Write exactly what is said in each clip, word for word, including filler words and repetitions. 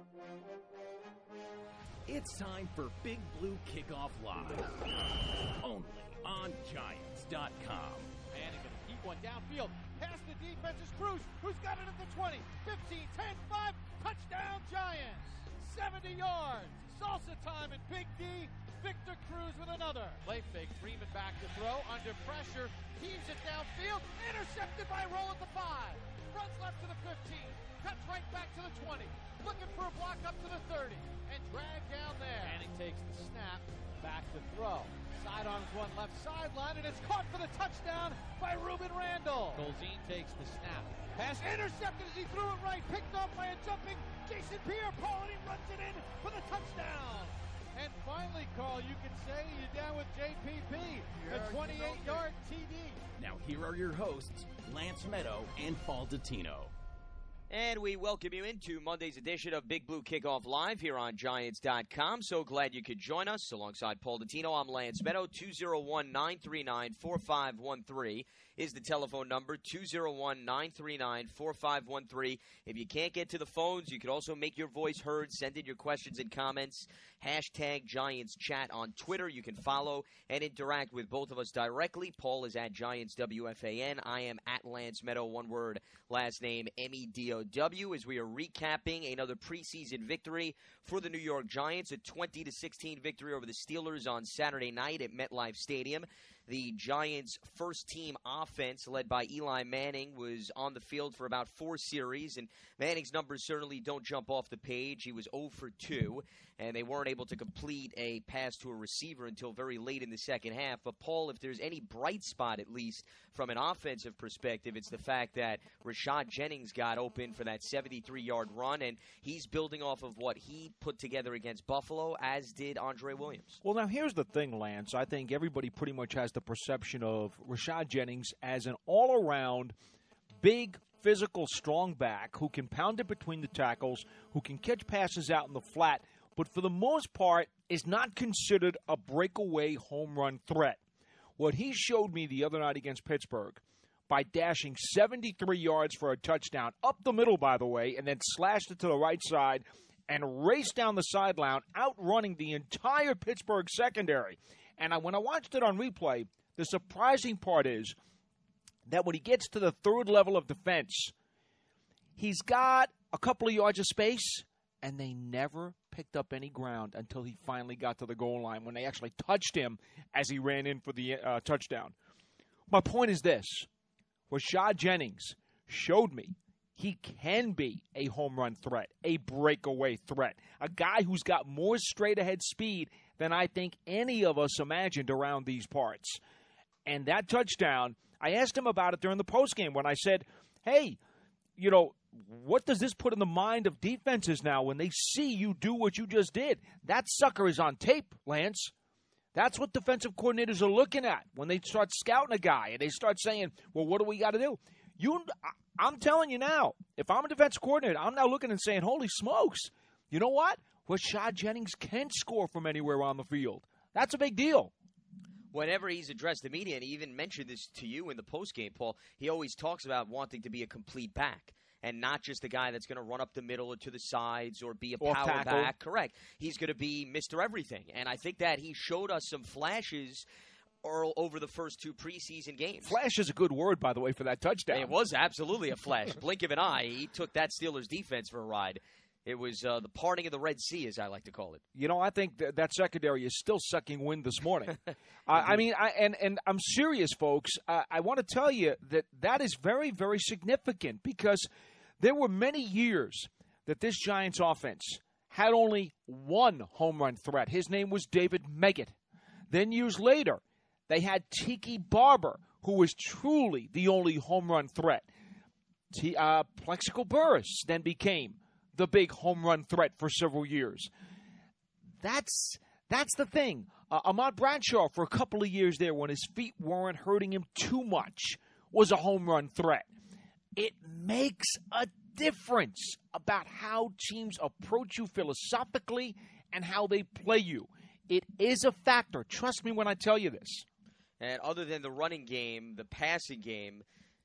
It's time for Big Blue Kickoff Live, only on Giants dot com. Manning going to keep one downfield, past the defense is Cruz, who's got it at the twenty, fifteen, ten, five, touchdown Giants, seventy yards, salsa time and Big D, Victor Cruz with another. Play fake, Freeman back to throw, under pressure, heaves it downfield, intercepted by Roll at the five, runs left to the fifteen, cuts right back to the twenty, looking for a block up to the thirty, and dragged down there. Manning takes the snap, back to throw. Sidearms one left sideline, and it's caught for the touchdown by Ruben Randall. Golzine takes the snap. Pass intercepted as he threw it right, picked off by a jumping Jason Pierre-Paul, and he runs it in for the touchdown. And finally, Carl, you can say you're down with J P P, a twenty-eight yard T D. Now here are your hosts, Lance Meadow and Paul Dottino. And we welcome you into Monday's edition of Big Blue Kickoff Live here on Giants dot com. So glad you could join us. Alongside Paul Dottino, I'm Lance Meadow. two oh one, nine three nine, four five one three is the telephone number, two oh one, nine three nine, four five one three. If you can't get to the phones, you can also make your voice heard. Send in your questions and comments. Hashtag Giants Chat on Twitter. You can follow and interact with both of us directly. Paul is at Giants W F A N. I am at Lance Meadow, one word, last name M E D O W, as we are recapping another preseason victory for the New York Giants, a twenty to sixteen victory over the Steelers on Saturday night at MetLife Stadium. The Giants' first-team offense, led by Eli Manning, was on the field for about four series, and Manning's numbers certainly don't jump off the page. He was zero for two, and they weren't able to complete a pass to a receiver until very late in the second half. But, Paul, if there's any bright spot, at least from an offensive perspective, it's the fact that Rashad Jennings got open for that seventy-three yard run, and he's building off of what he put together against Buffalo, as did Andre Williams. Well, now, here's the thing, Lance. I think everybody pretty much has the perception of Rashad Jennings as an all-around, big, physical, strong back who can pound it between the tackles, who can catch passes out in the flat, but for the most part is not considered a breakaway home run threat. What he showed me the other night against Pittsburgh, by dashing seventy-three yards for a touchdown, up the middle, by the way, and then slashed it to the right side and raced down the sideline, outrunning the entire Pittsburgh secondary. And I, when I watched it on replay, the surprising part is that when he gets to the third level of defense, he's got a couple of yards of space, and they never picked up any ground until he finally got to the goal line, when they actually touched him as he ran in for the uh, touchdown. My point is this. Rashad Jennings showed me he can be a home run threat, a breakaway threat, a guy who's got more straight-ahead speed than I think any of us imagined around these parts. And that touchdown, I asked him about it during the postgame when I said, hey, you know, what does this put in the mind of defenses now when they see you do what you just did? That sucker is on tape, Lance. That's what defensive coordinators are looking at when they start scouting a guy and they start saying, well, what do we got to do? You, I'm telling you now, if I'm a defensive coordinator, I'm now looking and saying, holy smokes, you know what? Rashad Jennings can score from anywhere on the field. That's a big deal. Whenever he's addressed the media, and he even mentioned this to you in the postgame, Paul, he always talks about wanting to be a complete back and not just a guy that's going to run up the middle or to the sides or be a Off power tackle. back. Correct. He's going to be Mister Everything. And I think that he showed us some flashes or over the first two preseason games. Flash is a good word, by the way, for that touchdown. It was absolutely a flash. Blink of an eye, he took that Steelers defense for a ride. It was uh, the parting of the Red Sea, as I like to call it. You know, I think that, that secondary is still sucking wind this morning. uh, I mean, I, and, and I'm serious, folks. Uh, I want to tell you that that is very, very significant because there were many years that this Giants offense had only one home run threat. His name was David Meggett. Then years later, they had Tiki Barber, who was truly the only home run threat. T- uh, Plexico Burris then became the big home run threat for several years. That's that's the thing. Uh, Ahmad Bradshaw, for a couple of years there, when his feet weren't hurting him too much, was a home run threat. It makes a difference about how teams approach you philosophically and how they play you. It is a factor. Trust me when I tell you this. And other than the running game, the passing game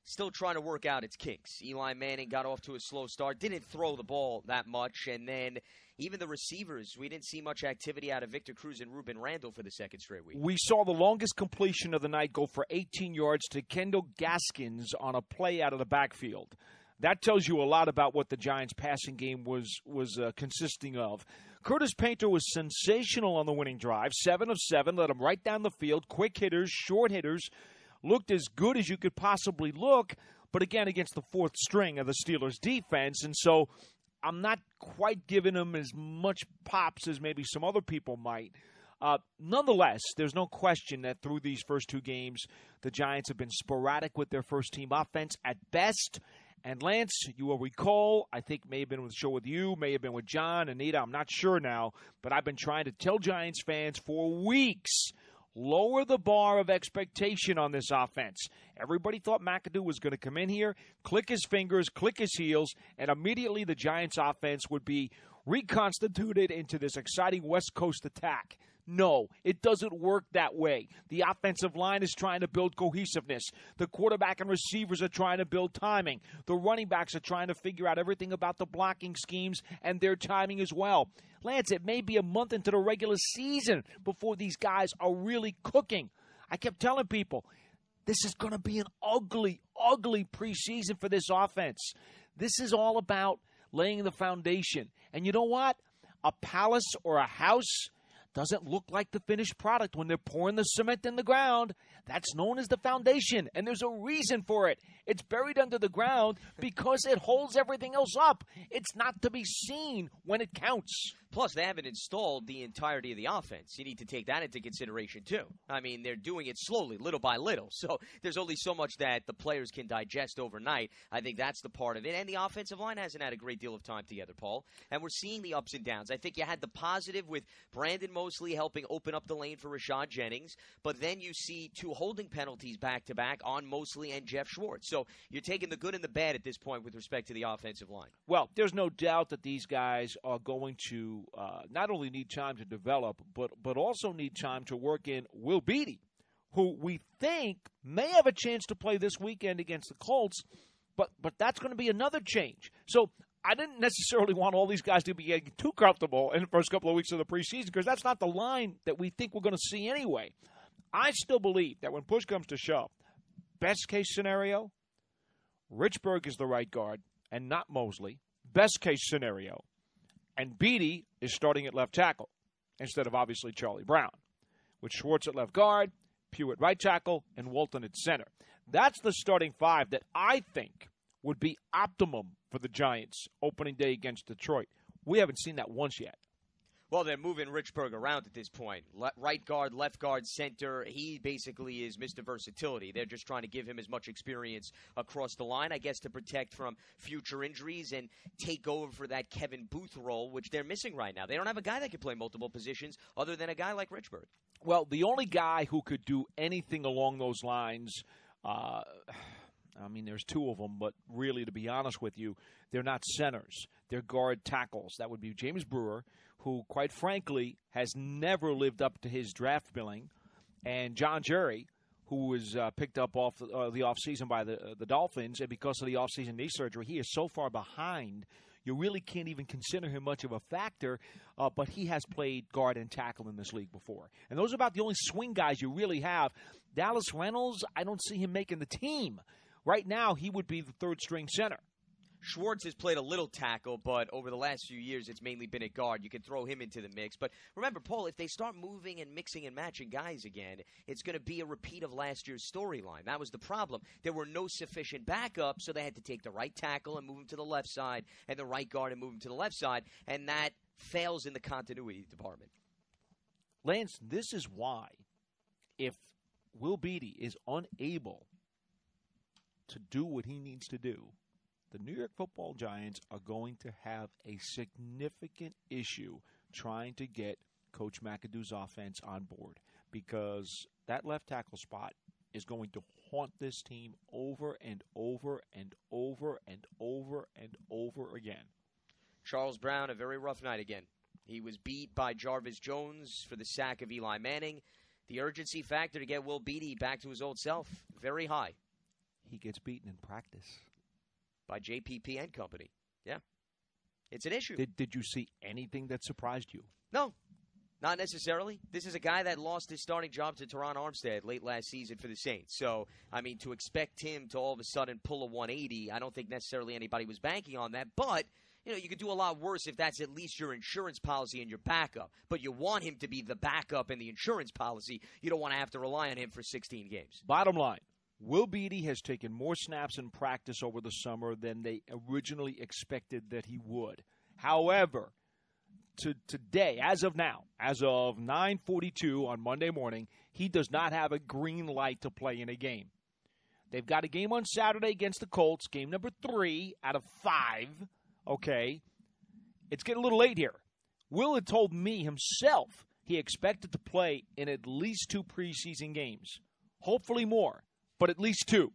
still trying to work out its kinks. Eli Manning got off to a slow start, didn't throw the ball that much, and then even the receivers, we didn't see much activity out of Victor Cruz and Ruben Randall for the second straight week. We saw the longest completion of the night go for eighteen yards to Kendall Gaskins on a play out of the backfield. That tells you a lot about what the Giants' passing game was was uh, consisting of. Curtis Painter was sensational on the winning drive, seven of seven, led him right down the field, quick hitters, short hitters, looked as good as you could possibly look, but again against the fourth string of the Steelers' defense, and so I'm not quite giving him as much pops as maybe some other people might. Uh, nonetheless, there's no question that through these first two games, the Giants have been sporadic with their first-team offense at best. And Lance, you will recall, I think may have been with the show with you, may have been with John, Anita, I'm not sure now, but I've been trying to tell Giants fans for weeks, lower the bar of expectation on this offense. Everybody thought McAdoo was going to come in here, click his fingers, click his heels, and immediately the Giants offense would be reconstituted into this exciting West Coast attack. No, it doesn't work that way. The offensive line is trying to build cohesiveness. The quarterback and receivers are trying to build timing. The running backs are trying to figure out everything about the blocking schemes and their timing as well. Lance, it may be a month into the regular season before these guys are really cooking. I kept telling people, this is going to be an ugly, ugly preseason for this offense. This is all about laying the foundation. And you know what? A palace or a house doesn't look like the finished product when they're pouring the cement in the ground. That's known as the foundation, and there's a reason for it. It's buried under the ground because it holds everything else up. It's not to be seen when it counts. Plus, they haven't installed the entirety of the offense. You need to take that into consideration, too. I mean, they're doing it slowly, little by little. So there's only so much that the players can digest overnight. I think that's the part of it. And the offensive line hasn't had a great deal of time together, Paul. And we're seeing the ups and downs. I think you had the positive with Brandon Mosley helping open up the lane for Rashad Jennings. But then you see two holding penalties back-to-back on Mosley and Jeff Schwartz. So you're taking the good and the bad at this point with respect to the offensive line. Well, there's no doubt that these guys are going to Uh, not only need time to develop, but but also need time to work in Will Beatty, who we think may have a chance to play this weekend against the Colts, but but that's going to be another change. So I didn't necessarily want all these guys to be getting too comfortable in the first couple of weeks of the preseason because that's not the line that we think we're going to see anyway. I still believe that when push comes to shove, best case scenario, Richburg is the right guard and not Mosley. Best case scenario, and Beatty is starting at left tackle instead of, obviously, Charlie Brown, with Schwartz at left guard, Pugh at right tackle, and Walton at center. That's the starting five that I think would be optimum for the Giants opening day against Detroit. We haven't seen that once yet. Well, they're moving Richburg around at this point. Le- right guard, left guard, center. He basically is Mister Versatility. They're just trying to give him as much experience across the line, I guess, to protect from future injuries and take over for that Kevin Booth role, which they're missing right now. They don't have a guy that can play multiple positions other than a guy like Richburg. Well, the only guy who could do anything along those lines, uh, I mean, there's two of them, but really, to be honest with you, they're not centers. They're guard tackles. That would be James Brewer, who, quite frankly, has never lived up to his draft billing, and John Jerry, who was uh, picked up off the, uh, the offseason by the uh, the Dolphins, and because of the offseason knee surgery, he is so far behind, you really can't even consider him much of a factor, uh, but he has played guard and tackle in this league before. And those are about the only swing guys you really have. Dallas Reynolds, I don't see him making the team. Right now, he would be the third-string center. Schwartz has played a little tackle, but over the last few years, it's mainly been a guard. You can throw him into the mix. But remember, Paul, if they start moving and mixing and matching guys again, it's going to be a repeat of last year's storyline. That was the problem. There were no sufficient backups, so they had to take the right tackle and move him to the left side, and the right guard and move him to the left side, and that fails in the continuity department. Lance, this is why, if Will Beatty is unable to do what he needs to do, the New York Football Giants are going to have a significant issue trying to get Coach McAdoo's offense on board, because that left tackle spot is going to haunt this team over and over and over and over and over again. Charles Brown, a very rough night again. He was beat by Jarvis Jones for the sack of Eli Manning. The urgency factor to get Will Beatty back to his old self, very high. he gets beaten in practice. By J P P and company. Yeah. It's an issue. Did, did you see anything that surprised you? No. Not necessarily. This is a guy that lost his starting job to Teron Armstead late last season for the Saints. So, I mean, to expect him to all of a sudden pull a one eighty, I don't think necessarily anybody was banking on that. But, you know, you could do a lot worse if that's at least your insurance policy and your backup. But you want him to be the backup in the insurance policy. You don't want to have to rely on him for sixteen games. Bottom line, Will Beatty has taken more snaps in practice over the summer than they originally expected that he would. However, to today, as of now, as of nine forty-two on Monday morning, he does not have a green light to play in a game. They've got a game on Saturday against the Colts, game number three out of five. Okay. It's getting a little late here. Will had told me himself he expected to play in at least two preseason games. Hopefully more, but at least two.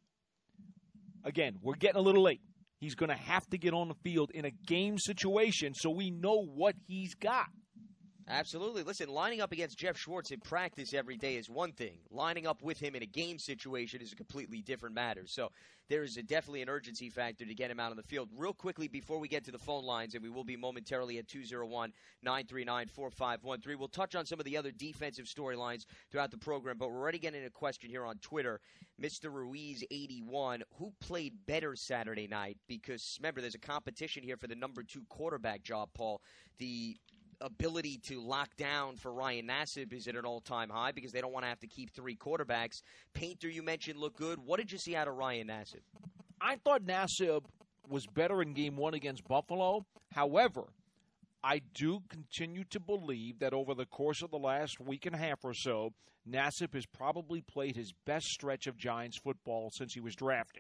Again, we're getting a little late. He's going to have to get on the field in a game situation so we know what he's got. Absolutely. Listen, lining up against Jeff Schwartz in practice every day is one thing. Lining up with him in a game situation is a completely different matter. So there is a, definitely an urgency factor to get him out on the field. Real quickly, before we get to the phone lines, and we will be momentarily at two oh one, nine three nine, four five one three, we'll touch on some of the other defensive storylines throughout the program, but we're already getting a question here on Twitter. Mister Ruiz eighty-one, who played better Saturday night? Because, remember, there's a competition here for the number two quarterback job, Paul. The ability to lock down for Ryan Nassib is at an all-time high because they don't want to have to keep three quarterbacks. Painter, you mentioned, looked good. What did you see out of Ryan Nassib? I thought Nassib was better in game one against Buffalo. However, I do continue to believe that over the course of the last week and a half or so, Nassib has probably played his best stretch of Giants football since he was drafted.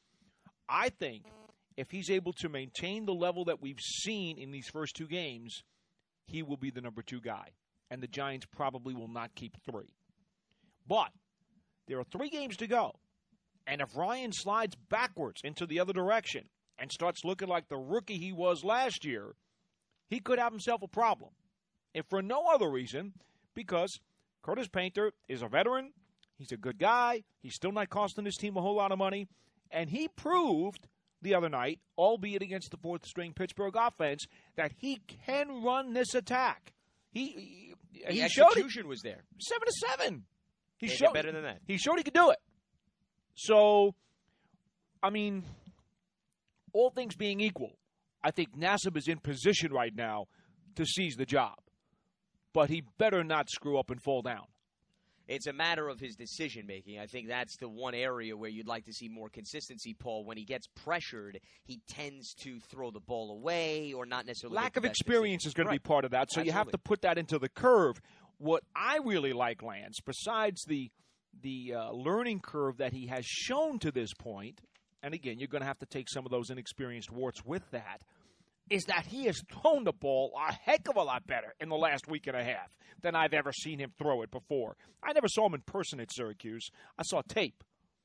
I think if he's able to maintain the level that we've seen in these first two games, he will be the number two guy, and the Giants probably will not keep three. But there are three games to go, and if Ryan slides backwards into the other direction and starts looking like the rookie he was last year, he could have himself a problem. If for no other reason, because Curtis Painter is a veteran, he's a good guy, he's still not costing his team a whole lot of money, and he proved the other night, albeit against the fourth-string Pittsburgh offense, that he can run this attack. He he, the he execution showed it. was there. Seven to seven. He Can't showed get better than that. He showed he could do it. So, I mean, all things being equal, I think Nassib is in position right now to seize the job. But he better not screw up and fall down. It's a matter of his decision-making. I think that's the one area where you'd like to see more consistency, Paul. When he gets pressured, he tends to throw the ball away or not necessarily. Lack of experience is going to be part of that, so Absolutely. You have to put that into the curve. What I really like, Lance, besides the the uh, learning curve that he has shown to this point, and again, you're going to have to take some of those inexperienced warts with that, is that he has thrown the ball a heck of a lot better in the last week and a half than I've ever seen him throw it before. I never saw him in person at Syracuse. I saw tape.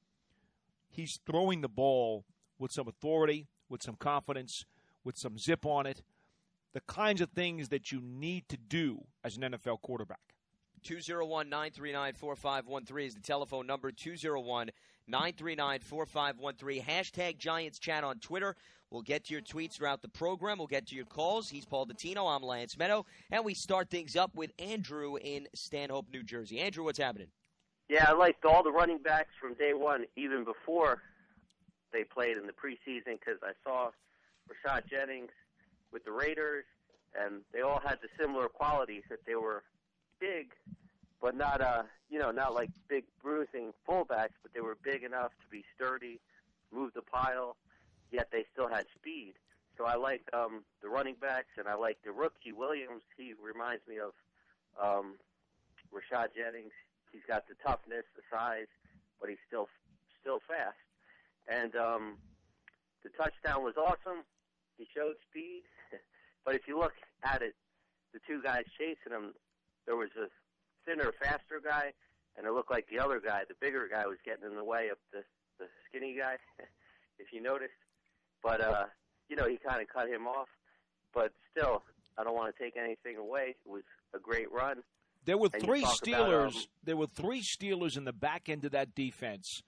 He's throwing the ball with some authority, with some confidence, with some zip on it, the kinds of things that you need to do as an N F L quarterback. two oh one, nine three nine, four five one three is the telephone number, two oh one, nine three nine, four five one three. Hashtag Giants Chat on Twitter. We'll get to your tweets throughout the program. We'll get to your calls. He's Paul Dottino. I'm Lance Meadow. And we start things up with Andrew in Stanhope, New Jersey. Andrew, what's happening? Yeah, I liked all the running backs from day one, even before they played in the preseason, because I saw Rashad Jennings with the Raiders, and they all had the similar qualities, that they were big, but not, uh, you know, not like big bruising fullbacks, but they were big enough to be sturdy, move the pile, yet they still had speed. So I like um, the running backs, and I like the rookie, Williams. He reminds me of um, Rashad Jennings. He's got the toughness, the size, but he's still still fast. And um, the touchdown was awesome. He showed speed. But if you look at it, the two guys chasing him, there was a thinner, faster guy, and it looked like the other guy, the bigger guy, was getting in the way of the, the skinny guy, if you noticed. But, uh, you know, he kind of cut him off. But still, I don't want to take anything away. It was a great run. There were And you three talk Steelers. about, um, there were three Steelers in the back end of that defense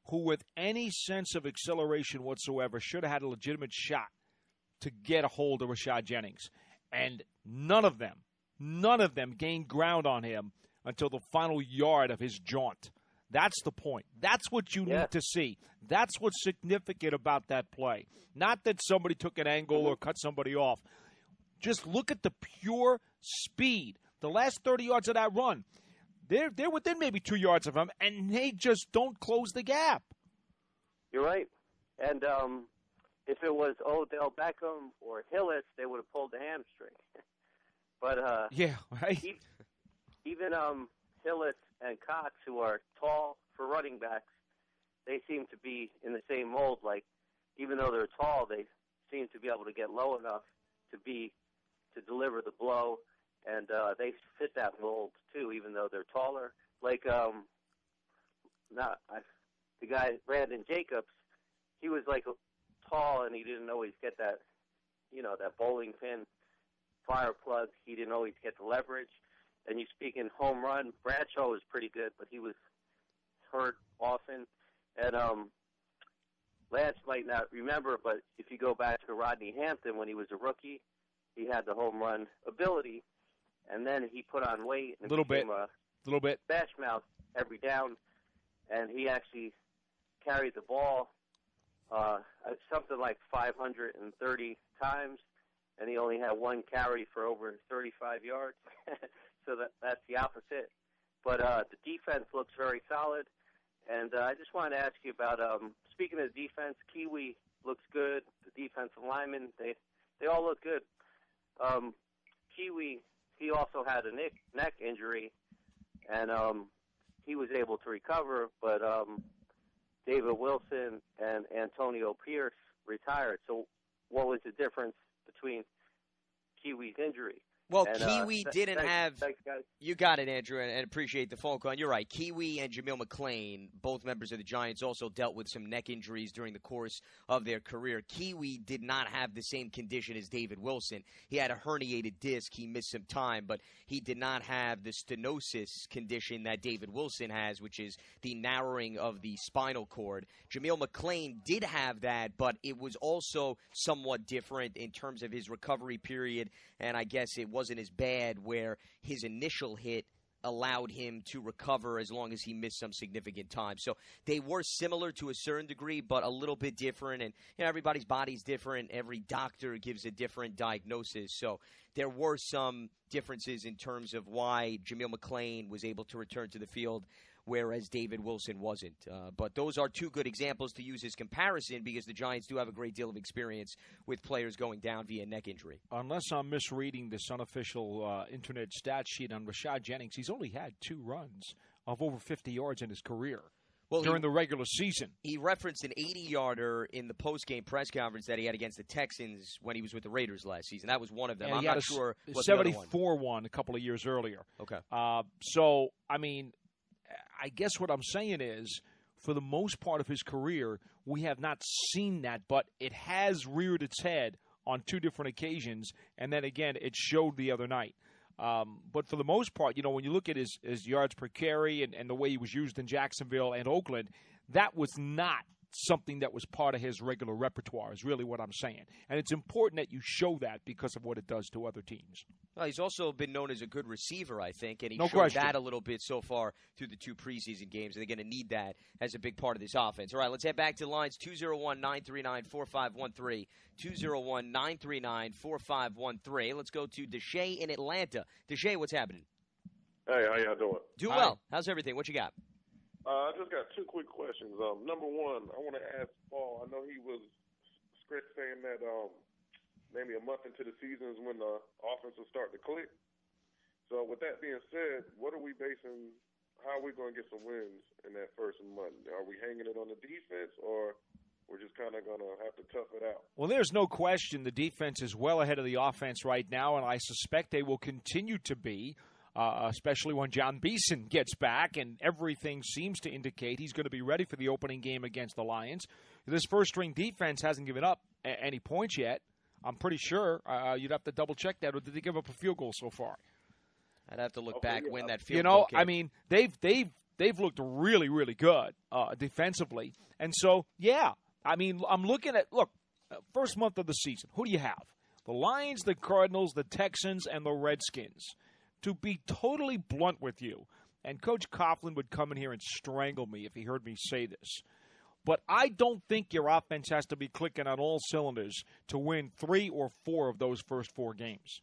who with any sense of acceleration whatsoever should have had a legitimate shot to get a hold of Rashad Jennings. And none of them, none of them gained ground on him until the final yard of his jaunt. That's the point. That's what you yeah. need to see. That's what's significant about that play. Not that somebody took an angle or cut somebody off. Just look at the pure speed. The last thirty yards of that run, they're, they're within maybe two yards of him, and they just don't close the gap. You're right. And um, if it was Odell Beckham or Hillis, they would have pulled the hamstring. but uh, Yeah, right? Even, even um, Hillis and Cox, who are tall for running backs, they seem to be in the same mold. Like, even though they're tall, they seem to be able to get low enough to be to deliver the blow, and uh, they fit that mold too, even though they're taller. Like, um, not I, the guy Brandon Jacobs, he was like tall, and he didn't always get that, you know, that bowling pin fire plug. He didn't always get the leverage. And you speak in home run, Bradshaw was pretty good, but he was hurt often. And um, Lance might not remember, but if you go back to Rodney Hampton when he was a rookie, he had the home run ability, and then he put on weight and little became bit. a little bit bash mouth every down, and he actually carried the ball uh, something like five hundred thirty times, and he only had one carry for over thirty-five yards. So that that's the opposite. But uh, the defense looks very solid. And uh, I just wanted to ask you about, um, speaking of defense, Kiwi looks good. The defensive linemen, they, they all look good. Um, Kiwi, he also had a neck, neck injury, and um, he was able to recover. But um, David Wilson and Antonio Pierce retired. So what was the difference between Kiwi's injury? Well, and, Kiwi uh, didn't thanks, have thanks, guys. You got it, Andrew, and, and appreciate the phone call. And you're right. Kiwi and Jameel McClain, both members of the Giants, also dealt with some neck injuries during the course of their career. Kiwi did not have the same condition as David Wilson. He had a herniated disc. He missed some time, but he did not have the stenosis condition that David Wilson has, which is the narrowing of the spinal cord. Jameel McClain did have that, but it was also somewhat different in terms of his recovery period, and I guess it wasn't as bad where his initial hit allowed him to recover as long as he missed some significant time. So they were similar to a certain degree, but a little bit different. And you know, everybody's body's different. Every doctor gives a different diagnosis. So there were some differences in terms of why Jameel McClain was able to return to the field, whereas David Wilson wasn't. Uh, but those are two good examples to use as comparison because the Giants do have a great deal of experience with players going down via neck injury. Unless I'm misreading this unofficial uh, internet stat sheet on Rashad Jennings, he's only had two runs of over fifty yards in his career well, during he, the regular season. He referenced an eighty-yarder in the post-game press conference that he had against the Texans when he was with the Raiders last season. That was one of them. And I'm he had not a sure what seventy-four one. one a couple of years earlier. Okay. Uh, so, I mean, I guess what I'm saying is, for the most part of his career, we have not seen that, but it has reared its head on two different occasions, and then again, it showed the other night. Um, but for the most part, you know, when you look at his, his yards per carry and, and the way he was used in Jacksonville and Oakland, that was not something that was part of his regular repertoire is really what I'm saying. And it's important that you show that because of what it does to other teams. Well, he's also been known as a good receiver, I think, and he No showed question. that a little bit so far through the two preseason games, and they're going to need that as a big part of this offense. All right, let's head back to the lines, two oh one, nine three nine, four five one three, two oh one, nine three nine, four five one three. Let's go to Deshae in Atlanta. Deshae, what's happening? Hey, how y'all doing? Doing Hi. well. How's everything? What you got? Uh, I just got two quick questions. Um, number one, I want to ask Paul. I know he was script saying that um, maybe a month into the season is when the offense will start to click. So with that being said, what are we basing? How are we going to get some wins in that first month? Are we hanging it on the defense, or we're just kind of going to have to tough it out? Well, there's no question the defense is well ahead of the offense right now, and I suspect they will continue to be. Uh, especially when John Beeson gets back, and everything seems to indicate he's going to be ready for the opening game against the Lions. This first-string defense hasn't given up a- any points yet. I'm pretty sure. Uh, you'd have to double-check that, or did they give up a field goal so far? I'd have to look Okay, back yeah. when that field You know, goal came. I mean, they've they've they've looked really, really good uh, defensively. And so, yeah, I mean, I'm looking at, look, first month of the season, who do you have? The Lions, the Cardinals, the Texans, and the Redskins. To be totally blunt with you, and Coach Coughlin would come in here and strangle me if he heard me say this, but I don't think your offense has to be clicking on all cylinders to win three or four of those first four games.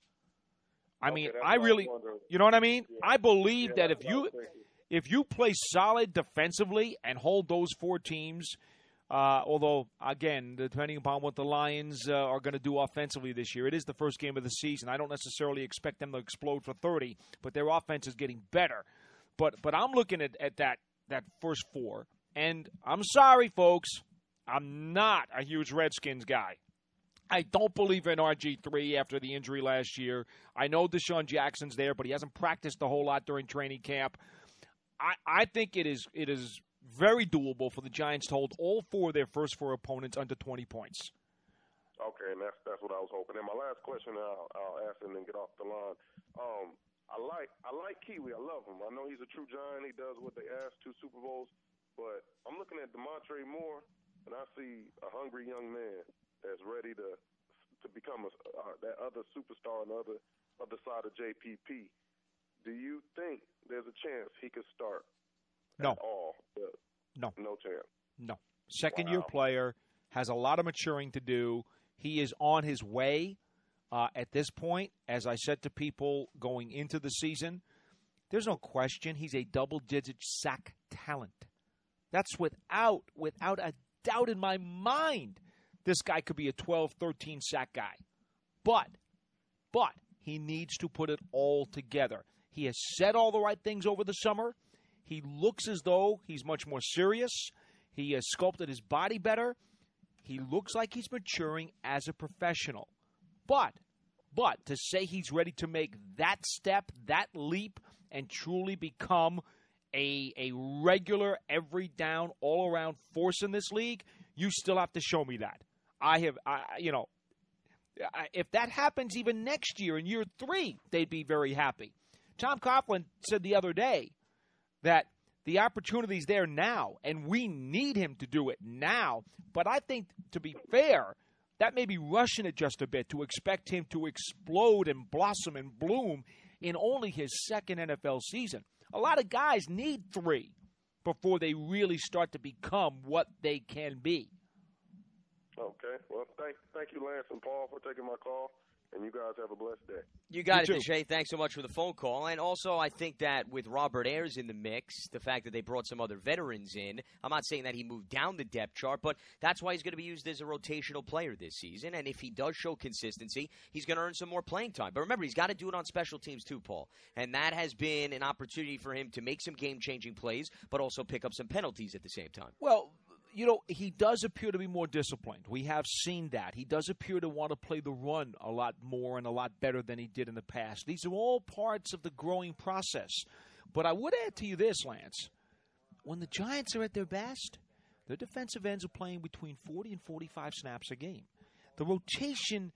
I Okay, mean, that's I what I really, was wondering. you know what I mean? Yeah. I believe Yeah, that if that's what I you was thinking. if you play solid defensively and hold those four teams, uh, although, again, depending upon what the Lions uh, are going to do offensively this year, it is the first game of the season. I don't necessarily expect them to explode for thirty, but their offense is getting better. But but I'm looking at, at that, that first four, and I'm sorry, folks, I'm not a huge Redskins guy. I don't believe in R G three after the injury last year. I know Deshaun Jackson's there, but he hasn't practiced a whole lot during training camp. I, I think it is it is very doable for the Giants to hold all four of their first four opponents under twenty points. Okay, and that's that's what I was hoping. And my last question, I'll, I'll ask and then get off the line. Um, I like I like Kiwi. I love him. I know he's a true Giant. He does what they ask, two Super Bowls. But I'm looking at DeMontre Moore, and I see a hungry young man that's ready to to become a, uh, that other superstar on the other other side of J P P. Do you think there's a chance he could start No. at all? Uh, No. No chance. No. Second-year Wow. player, has a lot of maturing to do. He is on his way uh, at this point. As I said to people going into the season, there's no question he's a double-digit sack talent. That's without, without a doubt in my mind. This guy could be a twelve, thirteen sack guy. But, but he needs to put it all together. He has said all the right things over the summer. He looks as though he's much more serious. He has sculpted his body better. He looks like he's maturing as a professional. But, but to say he's ready to make that step, that leap, and truly become a, a regular, every down, all-around force in this league, you still have to show me that. I have, I, you know, I, if that happens even next year, in year three, they'd be very happy. Tom Coughlin said the other day that the opportunity's there now, and we need him to do it now. But I think, to be fair, that may be rushing it just a bit to expect him to explode and blossom and bloom in only his second N F L season. A lot of guys need three before they really start to become what they can be. Okay. Well, thank thank you, Lance and Paul, for taking my call. And you guys have a blessed day. You got You it, too. Deshae. Thanks so much for the phone call. And also, I think that with Robert Ayers in the mix, the fact that they brought some other veterans in, I'm not saying that he moved down the depth chart, but that's why he's going to be used as a rotational player this season. And if he does show consistency, he's going to earn some more playing time. But remember, he's got to do it on special teams too, Paul. And that has been an opportunity for him to make some game-changing plays, but also pick up some penalties at the same time. Well, you know, he does appear to be more disciplined. We have seen that. He does appear to want to play the run a lot more and a lot better than he did in the past. These are all parts of the growing process. But I would add to you this, Lance. When the Giants are at their best, their defensive ends are playing between forty and forty-five snaps a game. The rotation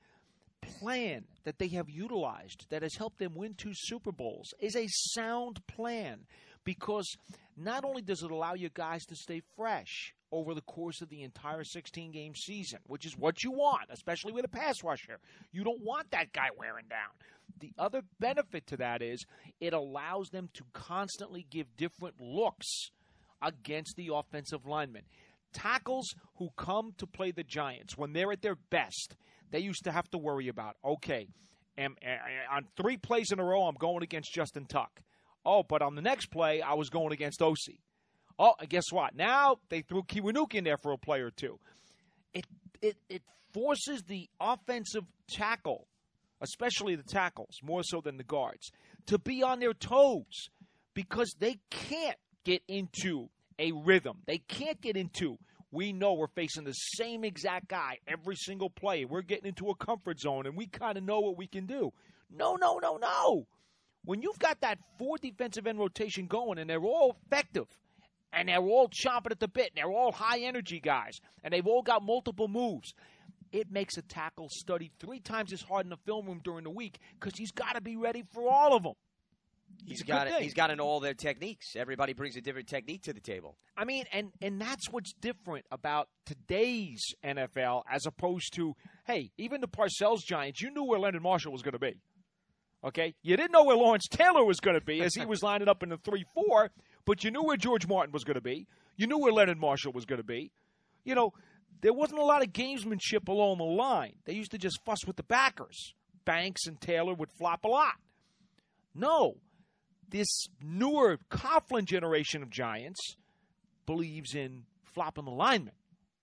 plan that they have utilized that has helped them win two Super Bowls is a sound plan, because not only does it allow your guys to stay fresh over the course of the entire sixteen-game season, which is what you want, especially with a pass rusher. You don't want that guy wearing down. The other benefit to that is it allows them to constantly give different looks against the offensive linemen. Tackles who come to play the Giants, when they're at their best, they used to have to worry about, okay, am, am, on three plays in a row, I'm going against Justin Tuck. Oh, but on the next play, I was going against O C. Oh, and guess what? Now they threw Kiwanuka in there for a play or two. It it it forces the offensive tackle, especially the tackles, more so than the guards, to be on their toes, because they can't get into a rhythm. They can't get into, we know we're facing the same exact guy every single play. We're getting into a comfort zone, and we kind of know what we can do. No, no, no, no. When you've got that four defensive end rotation going and they're all effective, and they're all chomping at the bit, and they're all high-energy guys, and they've all got multiple moves, it makes a tackle study three times as hard in the film room during the week, because he's got to be ready for all of them. He's a got good it. thing. He's got an all their techniques. Everybody brings a different technique to the table. I mean, and, and that's what's different about today's N F L as opposed to, hey, even the Parcells Giants, you knew where Leonard Marshall was going to be. Okay? You didn't know where Lawrence Taylor was going to be as he was lining up in the three four, but you knew where George Martin was going to be. You knew where Leonard Marshall was going to be. You know, there wasn't a lot of gamesmanship along the line. They used to just fuss with the backers. Banks and Taylor would flop a lot. No. This newer Coughlin generation of Giants believes in flopping the linemen.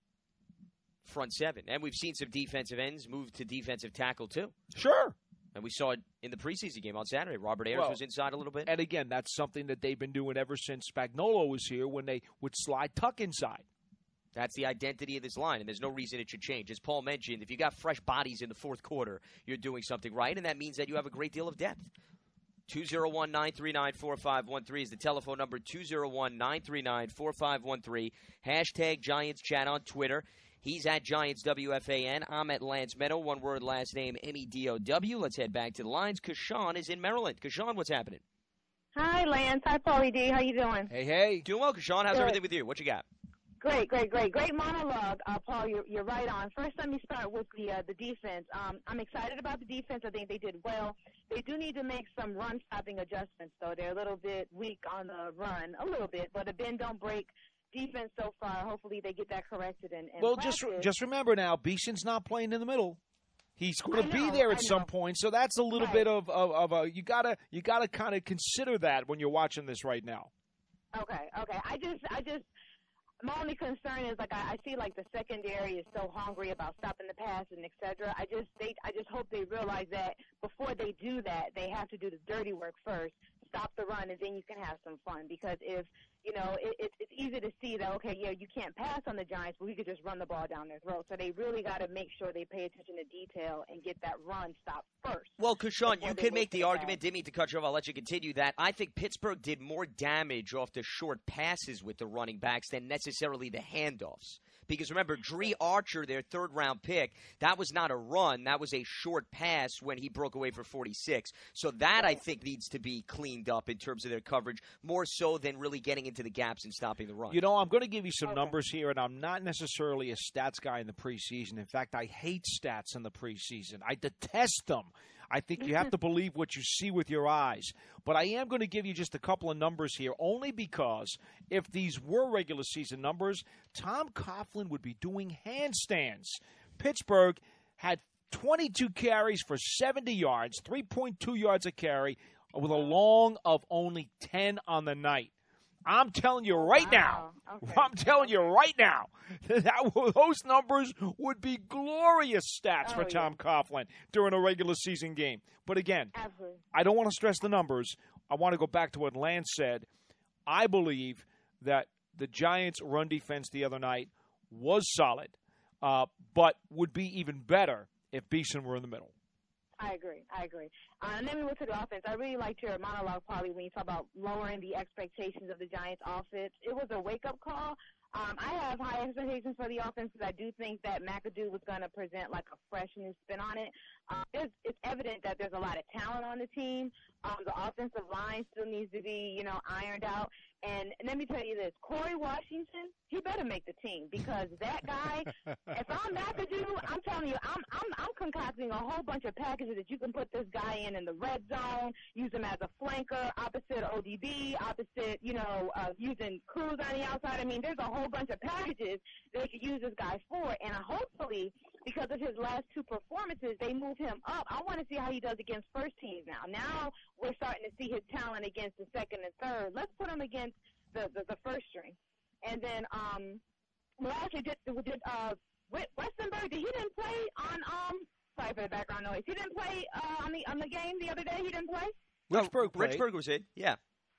Front seven. And we've seen some defensive ends move to defensive tackle, too. Sure. And we saw it in the preseason game on Saturday. Robert Ayers Well, was inside a little bit. And again, that's something that they've been doing ever since Spagnuolo was here when they would slide tuck inside. That's the identity of this line, and there's no reason it should change. As Paul mentioned, if you got fresh bodies in the fourth quarter, you're doing something right, and that means that you have a great deal of depth. two oh one, nine three nine, four five one three is the telephone number, two oh one, nine three nine, four five one three. Hashtag Giants Chat on Twitter. He's at Giants W F A N. I'm at Lance Meadow. One word, last name, M E D O W. Let's head back to the lines. Kashawn is in Maryland. Kashawn, what's happening? Hi, Lance. Hi, Paulie D. How you doing? Hey, hey. Doing well, Kashawn. How's Good. everything with you? What you got? Great, great, great. Great monologue, uh, Paul. You're, you're right on. First, let me start with the uh, the defense. Um, I'm excited about the defense. I think they did well. They do need to make some run-stopping adjustments, though. They're a little bit weak on the run, a little bit, but a bend don't break defense so far. Hopefully they get that corrected. And, and Well, just practice. just remember now, Beeson's not playing in the middle. He's going to be know, there at I some know. point, so that's a little Right. bit of, of, of a you gotta you gotta kind of consider that when you're watching this right now. Okay, okay. I just, I just, my only concern is like I, I see like the secondary is so hungry about stopping the pass and et cetera. I just, they, I just hope they realize that before they do that, they have to do the dirty work first. Stop the run, and then you can have some fun. Because if you know, it, it, it's easy to see that okay, yeah, you can't pass on the Giants, but we could just run the ball down their throat. So they really got to make sure they pay attention to detail and get that run stopped first. Well, Kashawn, before you they can wait make for the the argument. pass. Didn't mean to cut you off. I'll let you continue that. I think Pittsburgh did more damage off the short passes with the running backs than necessarily the handoffs. Because remember, Dree Archer, their third-round pick, that was not a run. That was a short pass when he broke away for forty-six. So that, I think, needs to be cleaned up in terms of their coverage, more so than really getting into the gaps and stopping the run. You know, I'm going to give you some Okay. numbers here, and I'm not necessarily a stats guy in the preseason. In fact, I hate stats in the preseason. I detest them. I think you have to believe what you see with your eyes. But I am going to give you just a couple of numbers here, only because if these were regular season numbers, Tom Coughlin would be doing handstands. Pittsburgh had twenty-two carries for seventy yards, three point two yards a carry, with a long of only ten on the night. I'm telling you right now, Wow. Okay. I'm telling you right now, that those numbers would be glorious stats Oh, for Tom Coughlin during a regular season game. But again, Absolutely. I don't want to stress the numbers. I want to go back to what Lance said. I believe that the Giants' run defense the other night was solid, uh, but would be even better if Beeson were in the middle. I agree. I agree. Uh, and then we move to the offense. I really liked your monologue, probably, when you talk about lowering the expectations of the Giants' offense. It was a wake-up call. Um, I have high expectations for the offense because I do think that McAdoo was going to present like a fresh new spin on it. Um, it's, it's evident that there's a lot of talent on the team. Um, the offensive line still needs to be, you know, ironed out. And, and let me tell you this, Corey Washington, he better make the team because that guy, if I'm McAdoo, I'm telling you, I'm, I'm, I'm concocting a whole bunch of packages that you can put this guy in in the red zone, use him as a flanker, opposite O D B, opposite, you know, uh, using Cruz on the outside. I mean, there's a whole bunch of packages they could use this guy for. And hopefully, because of his last two performances, they move him up. I want to see how he does against first teams now. Now we're starting to see his talent against the second and third. Let's put him against the, the, the first string. And then, um, well, actually, did, did uh, Westenberg, did he didn't play on, um, sorry for the background noise, he didn't play uh, on the on the game the other day? He didn't play? Richburg played. Richburg was in, yeah.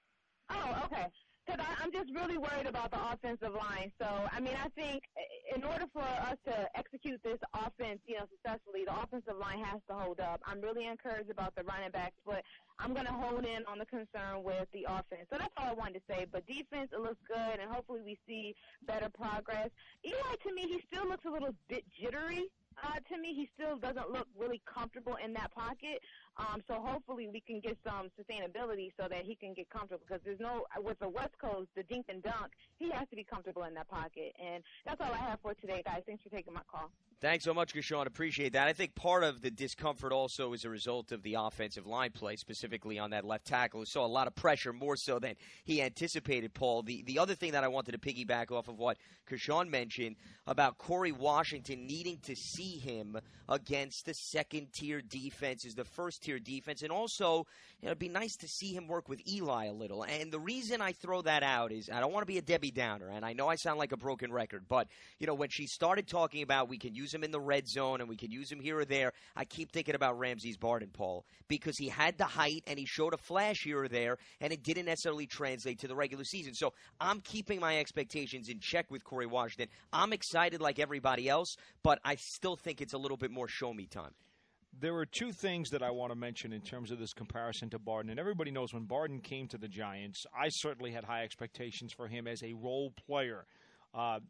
Oh, okay. Because I'm just really worried about the offensive line. So, I mean, I think in order for us to execute this offense, you know, successfully, the offensive line has to hold up. I'm really encouraged about the running backs, but I'm going to hold in on the concern with the offense. So that's all I wanted to say. But defense, it looks good, and hopefully we see better progress. Eli, to me, he still looks a little bit jittery. Uh, to me, he still doesn't look really comfortable in that pocket. Um, so hopefully we can get some sustainability so that he can get comfortable. Because there's no, with the West Coast, the dink and dunk, he has to be comfortable in that pocket. And that's all I have for today, guys. Thanks for taking my call. Thanks so much, Kershawn. Appreciate that. I think part of the discomfort also is a result of the offensive line play, specifically on that left tackle, who saw a lot of pressure, more so than he anticipated, Paul. The the other thing that I wanted to piggyback off of what Kershawn mentioned about Corey Washington needing to see him against the second-tier defenses, the first-tier defense, and also, you know, it'd be nice to see him work with Eli a little. And the reason I throw that out is I don't want to be a Debbie Downer, and I know I sound like a broken record, but, you know, when she started talking about we can use him in the red zone and we can use him here or there, I keep thinking about Ramses Barden, Paul, because he had the height and he showed a flash here or there, and it didn't necessarily translate to the regular season. So I'm keeping my expectations in check with Corey Washington. I'm excited like everybody else, but I still think it's a little bit more show-me time. There are two things that I want to mention in terms of this comparison to Barden. And everybody knows when Barden came to the Giants, I certainly had high expectations for him as a role player. Uh,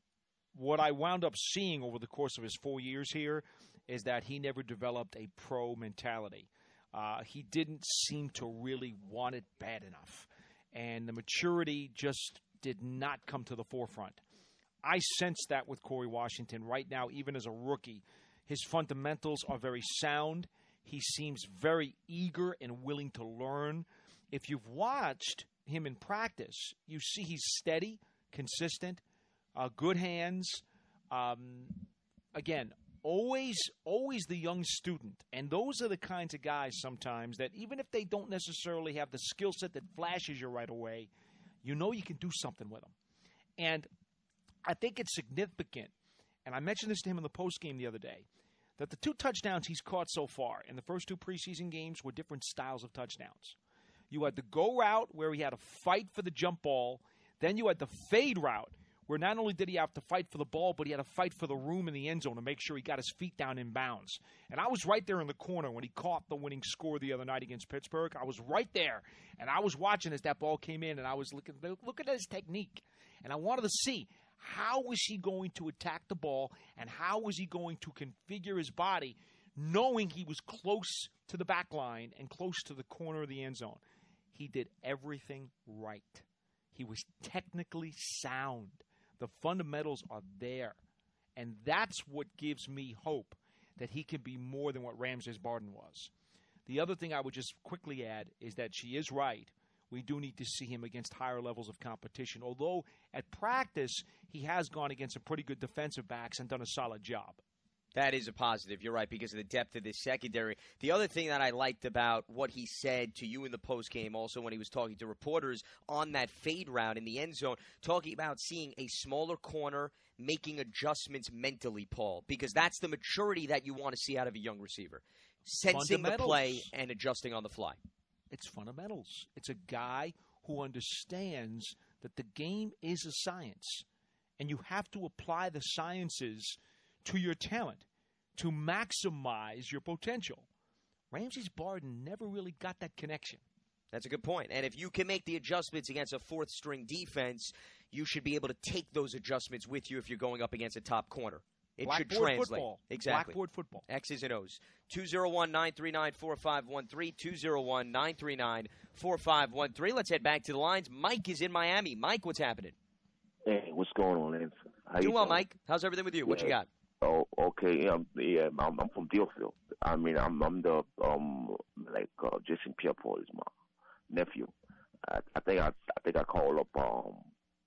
what I wound up seeing over the course of his four years here is that he never developed a pro mentality. Uh, he didn't seem to really want it bad enough. And the maturity just did not come to the forefront. I sense that with Corey Washington right now, even as a rookie. His fundamentals are very sound. He seems very eager and willing to learn. If you've watched him in practice, you see he's steady, consistent, uh, good hands. Um, again, always, always the young student. And those are the kinds of guys sometimes that even if they don't necessarily have the skill set that flashes you right away, you know you can do something with them. And I think it's significant, and I mentioned this to him in the postgame the other day, that the two touchdowns he's caught so far in the first two preseason games were different styles of touchdowns. You had the go route where he had to fight for the jump ball. Then you had the fade route where not only did he have to fight for the ball, but he had to fight for the room in the end zone to make sure he got his feet down in bounds. And I was right there in the corner when he caught the winning score the other night against Pittsburgh. I was right there, and I was watching as that ball came in, and I was looking, looking at his technique. And I wanted to see, how was he going to attack the ball, and how was he going to configure his body, knowing he was close to the back line and close to the corner of the end zone? He did everything right. He was technically sound. The fundamentals are there. And that's what gives me hope that he can be more than what Ramses Barden was. The other thing I would just quickly add is that she is right. We do need to see him against higher levels of competition. Although at practice, he has gone against some pretty good defensive backs and done a solid job. That is a positive. You're right, because of the depth of this secondary. The other thing that I liked about what he said to you in the postgame, also when he was talking to reporters on that fade route in the end zone, talking about seeing a smaller corner, making adjustments mentally, Paul, because that's the maturity that you want to see out of a young receiver. Sensing the play and adjusting on the fly. It's fundamentals. It's a guy who understands that the game is a science, and you have to apply the sciences to your talent to maximize your potential. Ramses Barden never really got that connection. That's a good point. And if you can make the adjustments against a fourth-string defense, you should be able to take those adjustments with you if you're going up against a top corner. It Blackboard should translate. Football. Exactly. Blackboard football. X's and O's. two oh one, nine three nine, four five one three, two oh one, nine three nine, four five one three. Let's head back to the lines. Mike is in Miami. Mike, what's happening? Hey, what's going on, Lance? How Doing you well, doing? Mike. How's everything with you? What yeah. you got? Oh, okay. Yeah, yeah I'm, I'm from Deerfield. I mean, I'm, I'm the um like uh, Jason Pierre-Paul is my nephew. I, I think I, I think I called up um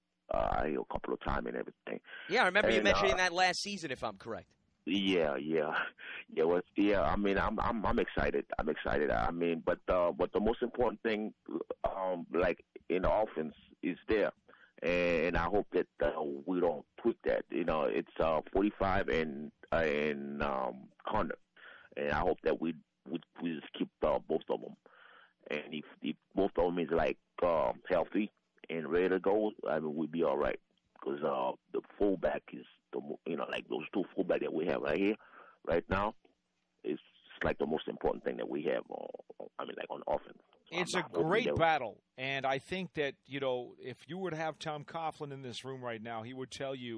uh, a couple of times and everything. Yeah, I remember and, you mentioning uh, that last season, if I'm correct. Yeah, yeah, yeah. Well, yeah. I mean, I'm I'm I'm excited. I'm excited. I mean, but uh, but the most important thing, um, like in the offense, is there, and I hope that uh, we don't tweak that. You know, it's uh, forty-five and uh, and um, Connor, and I hope that we we, we just keep uh, both of them. And if, if both of them is like uh, healthy and ready to go, I mean, we'll be all right. Because uh, the fullback is, the you know, like those two fullback that we have right here, right now, is like the most important thing that we have. Uh, I mean, like on offense. So it's I'm a not great that battle, and I think that, you know, if you were to have Tom Coughlin in this room right now, he would tell you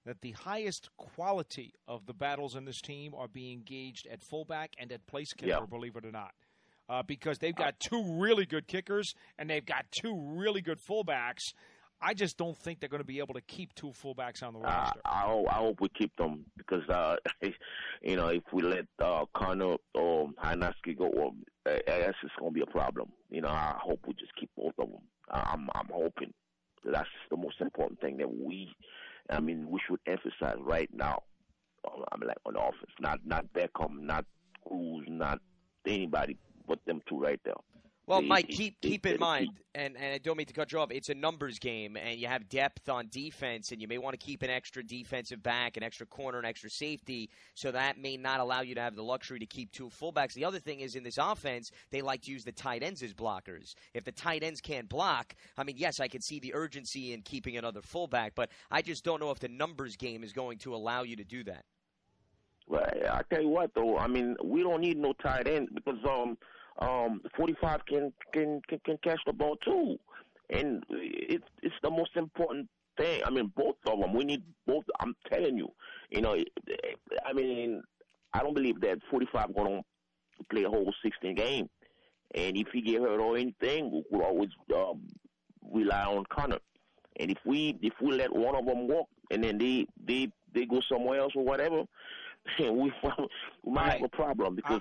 that the highest quality of the battles in this team are being gauged at fullback and at place kicker, yeah. believe it or not. Uh, because they've got two really good kickers and they've got two really good fullbacks. I just don't think they're going to be able to keep two fullbacks on the roster. Uh, I, hope, I hope we keep them because, uh, you know, if we let uh, Connor or Hajnowski go, well, uh, that's just going to be a problem. You know, I hope we just keep both of them. I'm, I'm hoping that's the most important thing that we, I mean, we should emphasize right now. Um, I mean, like on the offense, not not Beckham, not Cruz, not anybody but them two right there. Well, they, Mike, they, keep they, keep they, in they, mind, and, and I don't mean to cut you off, it's a numbers game, and you have depth on defense, and you may want to keep an extra defensive back, an extra corner, an extra safety, so that may not allow you to have the luxury to keep two fullbacks. The other thing is in this offense, they like to use the tight ends as blockers. If the tight ends can't block, I mean, yes, I can see the urgency in keeping another fullback, but I just don't know if the numbers game is going to allow you to do that. Well, I tell you what, though, I mean, we don't need no tight end because um. Um, forty-five can, can can can catch the ball too, and it's it's the most important thing. I mean, both of them. We need both. I'm telling you, you know. I mean, I don't believe that forty-five going to play a whole sixteen game, and if he get hurt or anything, we'll always um, rely on Connor. And if we if we let one of them walk, and then they they they go somewhere else or whatever, we, we might right. have a problem because.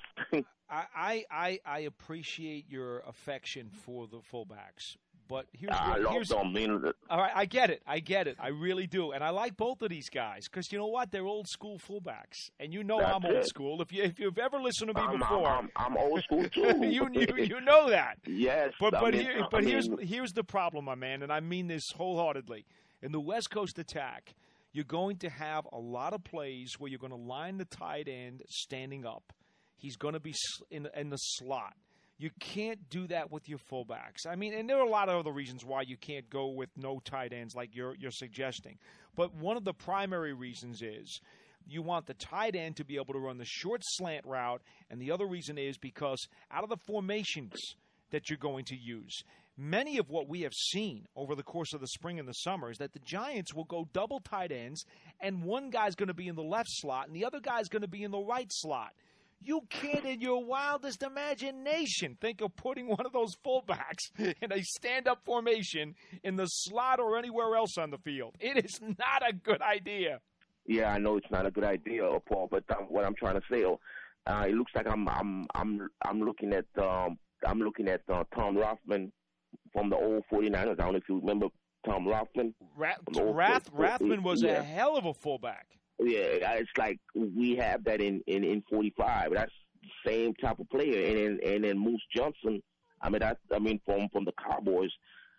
I, I I appreciate your affection for the fullbacks, but here's I what, love here's, them. Mean that. All right, I get it, I get it, I really do, and I like both of these guys because you know what, they're old school fullbacks, and you know That's I'm old it. school. If you if you've ever listened to me I'm, before, I'm, I'm, I'm old school too. you, you you know that. Yes, but but I mean, here, but I here's mean, here's the problem, my man, and I mean this wholeheartedly. In the West Coast attack, you're going to have a lot of plays where you're going to line the tight end standing up. He's going to be in, in the slot. You can't do that with your fullbacks. I mean, and there are a lot of other reasons why you can't go with no tight ends like you're you're suggesting. But one of the primary reasons is you want the tight end to be able to run the short slant route, and the other reason is because out of the formations that you're going to use, many of what we have seen over the course of the spring and the summer is that the Giants will go double tight ends, and one guy's going to be in the left slot, and the other guy's going to be in the right slot. You can't, in your wildest imagination, think of putting one of those fullbacks in a stand-up formation in the slot or anywhere else on the field. It is not a good idea. Yeah, I know it's not a good idea, Paul. But um, what I'm trying to say, uh, it looks like I'm I'm I'm I'm looking at um, I'm looking at uh, Tom Rothman from the old forty-niners. I don't know if you remember Tom Rothman. Ra- Rath Rathman was yeah. a hell of a fullback. Yeah, it's like we have that in, in, in forty-five. That's the same type of player. And then and then Moose Johnson. I mean, that I mean from from the Cowboys.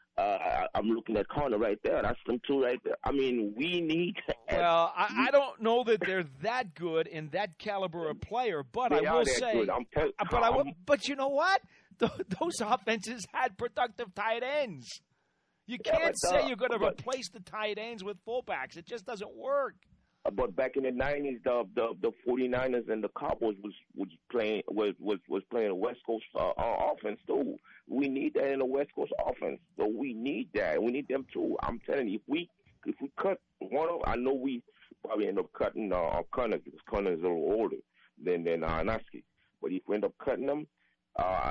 Uh, I'm looking at Connor right there. That's them two right there. I mean, we need. Well, I, I don't know that they're that good in that caliber of player, but they I will are that say. Good. I'm tell, but I will, I'm, but you know what? Th- those offenses had productive tight ends. You Yeah, can't but, say uh, you're going to but- replace the tight ends with fullbacks. It just doesn't work. But back in the nineties, the the the forty-niners and the Cowboys was was playing was was, was playing a West Coast uh, uh, offense too. We need that in the West Coast offense. So we need that. We need them too. I'm telling you, if we if we cut one of, I know we probably end up cutting uh, Connor because Connor is a little older than than uh, Hajnowski. But if we end up cutting them, uh,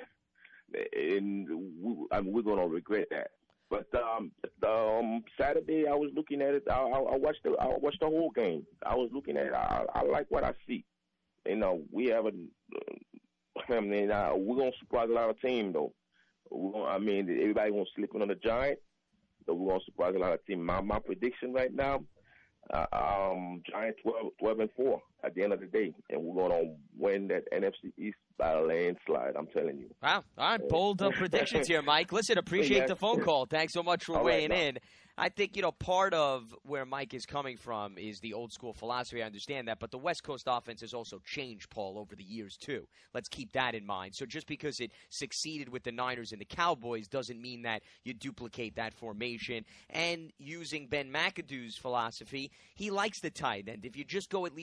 and we, I mean, we're gonna regret that. But um, um, Saturday, I was looking at it. I, I, I watched the I watched the whole game. I was looking at it. I, I like what I see. You know, we have a. I mean, uh, we're gonna surprise a lot of teams, though. We're gonna, I mean, everybody gonna slip in on the Giants, so we're gonna surprise a lot of teams. My my prediction right now, uh, um, Giants twelve, twelve and four at the end of the day, and we're gonna win that N F C East by a landslide. I'm telling you. Wow. All right, bold uh, predictions here, Mike. Listen, appreciate Yeah. the phone call. Thanks so much for All weighing right, in. I think, you know, part of where Mike is coming from is the old school philosophy. I understand that. But the West Coast offense has also changed, Paul, over the years, too. Let's keep that in mind. So just because it succeeded with the Niners and the Cowboys doesn't mean that you duplicate that formation. And using Ben McAdoo's philosophy, he likes the tight end. If you just go at least by green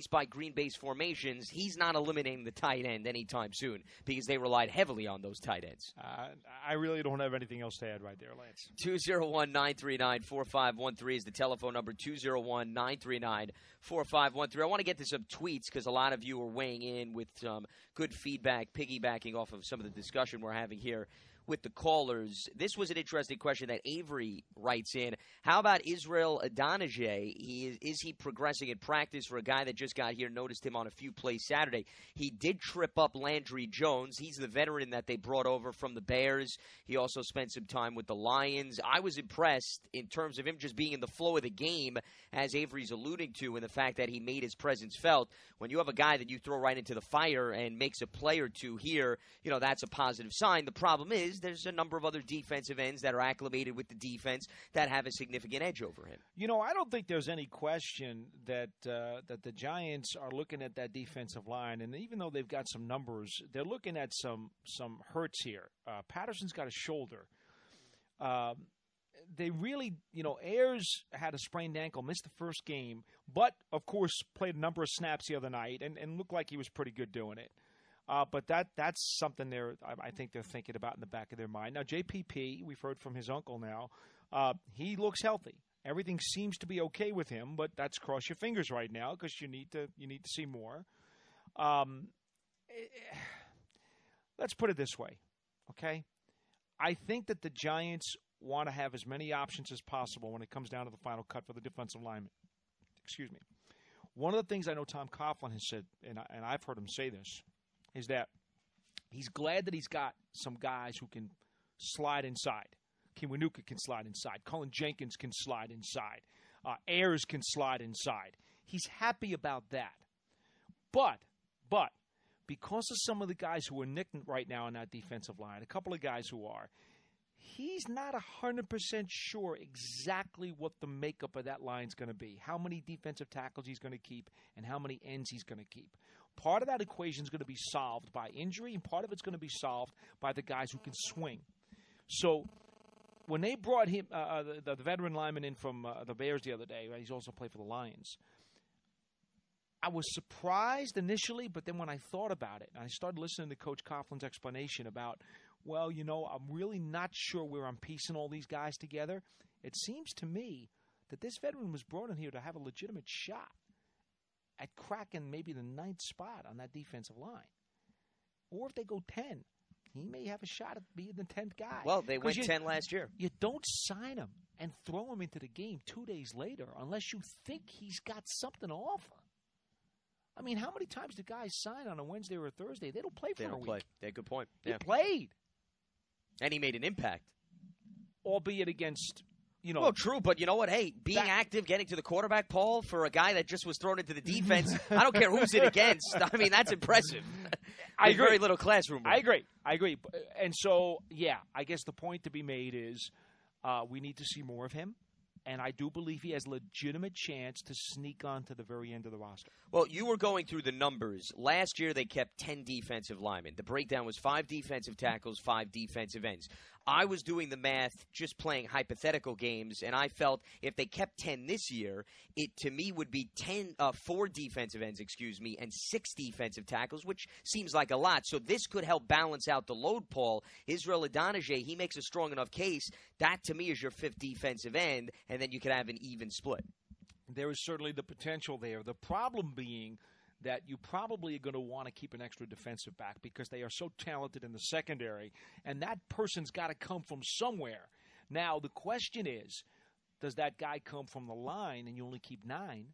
screen-based formations, he's not eliminating the tight end anytime soon because they relied heavily on those tight ends. Uh, I really don't have anything else to add right there, Lance. two oh one, nine three nine, four five one three is the telephone number, two oh one, nine three nine, four five one three. I want to get to some tweets because a lot of you are weighing in with some good feedback, piggybacking off of some of the discussion we're having here with the callers. This was an interesting question that Avery writes in. How about Israel Adonijah? He is, is he progressing in practice? For a guy that just got here, noticed him on a few plays Saturday. He did trip up Landry Jones. He's the veteran that they brought over from the Bears. He also spent some time with the Lions. I was impressed in terms of him just being in the flow of the game, as Avery's alluding to, and the fact that he made his presence felt. When you have a guy that you throw right into the fire and makes a play or two here, you know, that's a positive sign. The problem is there's a number of other defensive ends that are acclimated with the defense that have a significant edge over him. You know, I don't think there's any question that uh, that the Giants are looking at that defensive line, and even though they've got some numbers, they're looking at some some hurts here. Uh, Patterson's got a shoulder. Um, they really, you know, Ayers had a sprained ankle, missed the first game, but, of course, played a number of snaps the other night and, and looked like he was pretty good doing it. Uh, but that that's something they're I, I think they're thinking about in the back of their mind. Now, J P P, we've heard from his uncle now, uh, he looks healthy. Everything seems to be okay with him, but that's cross your fingers right now because you need to you need to see more. Um, let's put it this way, okay? I think that the Giants want to have as many options as possible when it comes down to the final cut for the defensive lineman. Excuse me. One of the things I know Tom Coughlin has said, and, I, and I've heard him say this, is that he's glad that he's got some guys who can slide inside. Kiwanuka can slide inside. Cullen Jenkins can slide inside. Uh, Ayers can slide inside. He's happy about that. But, but, because of some of the guys who are nicked right now on that defensive line, a couple of guys who are, he's not one hundred percent sure exactly what the makeup of that line is going to be, how many defensive tackles he's going to keep, and how many ends he's going to keep. Part of that equation is going to be solved by injury, and part of it's going to be solved by the guys who can swing. So when they brought him, uh, the, the veteran lineman in from uh, the Bears the other day, right, he's also played for the Lions, I was surprised initially, but then when I thought about it, and I started listening to Coach Coughlin's explanation about, well, you know, I'm really not sure where I'm piecing all these guys together, it seems to me that this veteran was brought in here to have a legitimate shot at cracking maybe the ninth spot on that defensive line. Or if they go ten, he may have a shot at being the tenth guy. Well, they went you, ten last year. You don't sign him and throw him into the game two days later unless you think he's got something to offer. I mean, how many times do guys sign on a Wednesday or a Thursday? They don't play for they a don't week. Play. Yeah, good point. He yeah. played. And he made an impact. Albeit against, you know. Well, true, but you know what? Hey, being that, active, getting to the quarterback, Paul, for a guy that just was thrown into the defense, I don't care who's it against. I mean, that's impressive. I agree. Very little classroom work. I agree. I agree. And so, yeah, I guess the point to be made is uh, we need to see more of him. And I do believe he has legitimate chance to sneak on to the very end of the roster. Well, you were going through the numbers. Last year, they kept ten defensive linemen. The breakdown was five defensive tackles, five defensive ends. I was doing the math, just playing hypothetical games, and I felt if they kept ten this year, it to me would be ten, uh, four defensive ends, excuse me, and six defensive tackles, which seems like a lot. So this could help balance out the load, Paul. Israel Adonijah, he makes a strong enough case. That, to me, is your fifth defensive end, and then you could have an even split. There is certainly the potential there. The problem being that you probably are going to want to keep an extra defensive back because they are so talented in the secondary, and that person's got to come from somewhere. Now, the question is, does that guy come from the line and you only keep nine?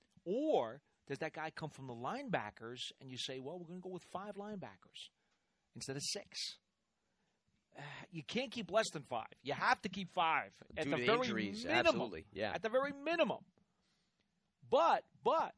Or does that guy come from the linebackers and you say, well, we're going to go with five linebackers instead of six? Uh, you can't keep less than five. You have to keep five at Due the to very injuries, minimum. absolutely, yeah. At the very minimum. But, but,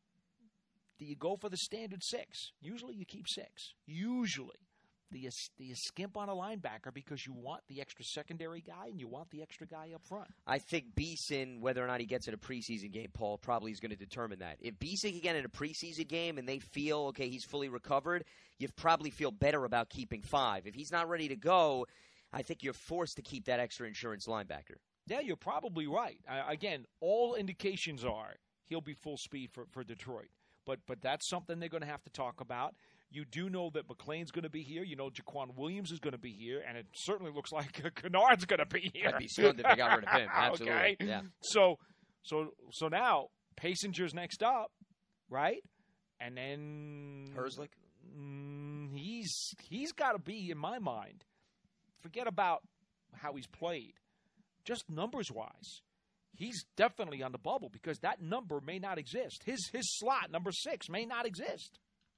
do you go for the standard six? Usually you keep six. Usually. Do you, do you skimp on a linebacker because you want the extra secondary guy and you want the extra guy up front? I think Beeson, whether or not he gets in a preseason game, Paul, probably is going to determine that. If Beeson can get in a preseason game and they feel, okay, he's fully recovered, you probably feel better about keeping five. If he's not ready to go, I think you're forced to keep that extra insurance linebacker. Yeah, you're probably right. Uh, again, all indications are he'll be full speed for, for Detroit. but but that's something they're going to have to talk about. You do know that McLean's going to be here. You know Jaquan Williams is going to be here, and it certainly looks like Kennard's going to be here. I'd be stunned if they got rid of him. Absolutely. Okay? Yeah. So, so, so now Pacinger's next up, right? And then Herzlich. Mm, he's he's got to be, in my mind. Forget about how he's played, just numbers wise. He's definitely on the bubble because that number may not exist. His his slot number six may not exist.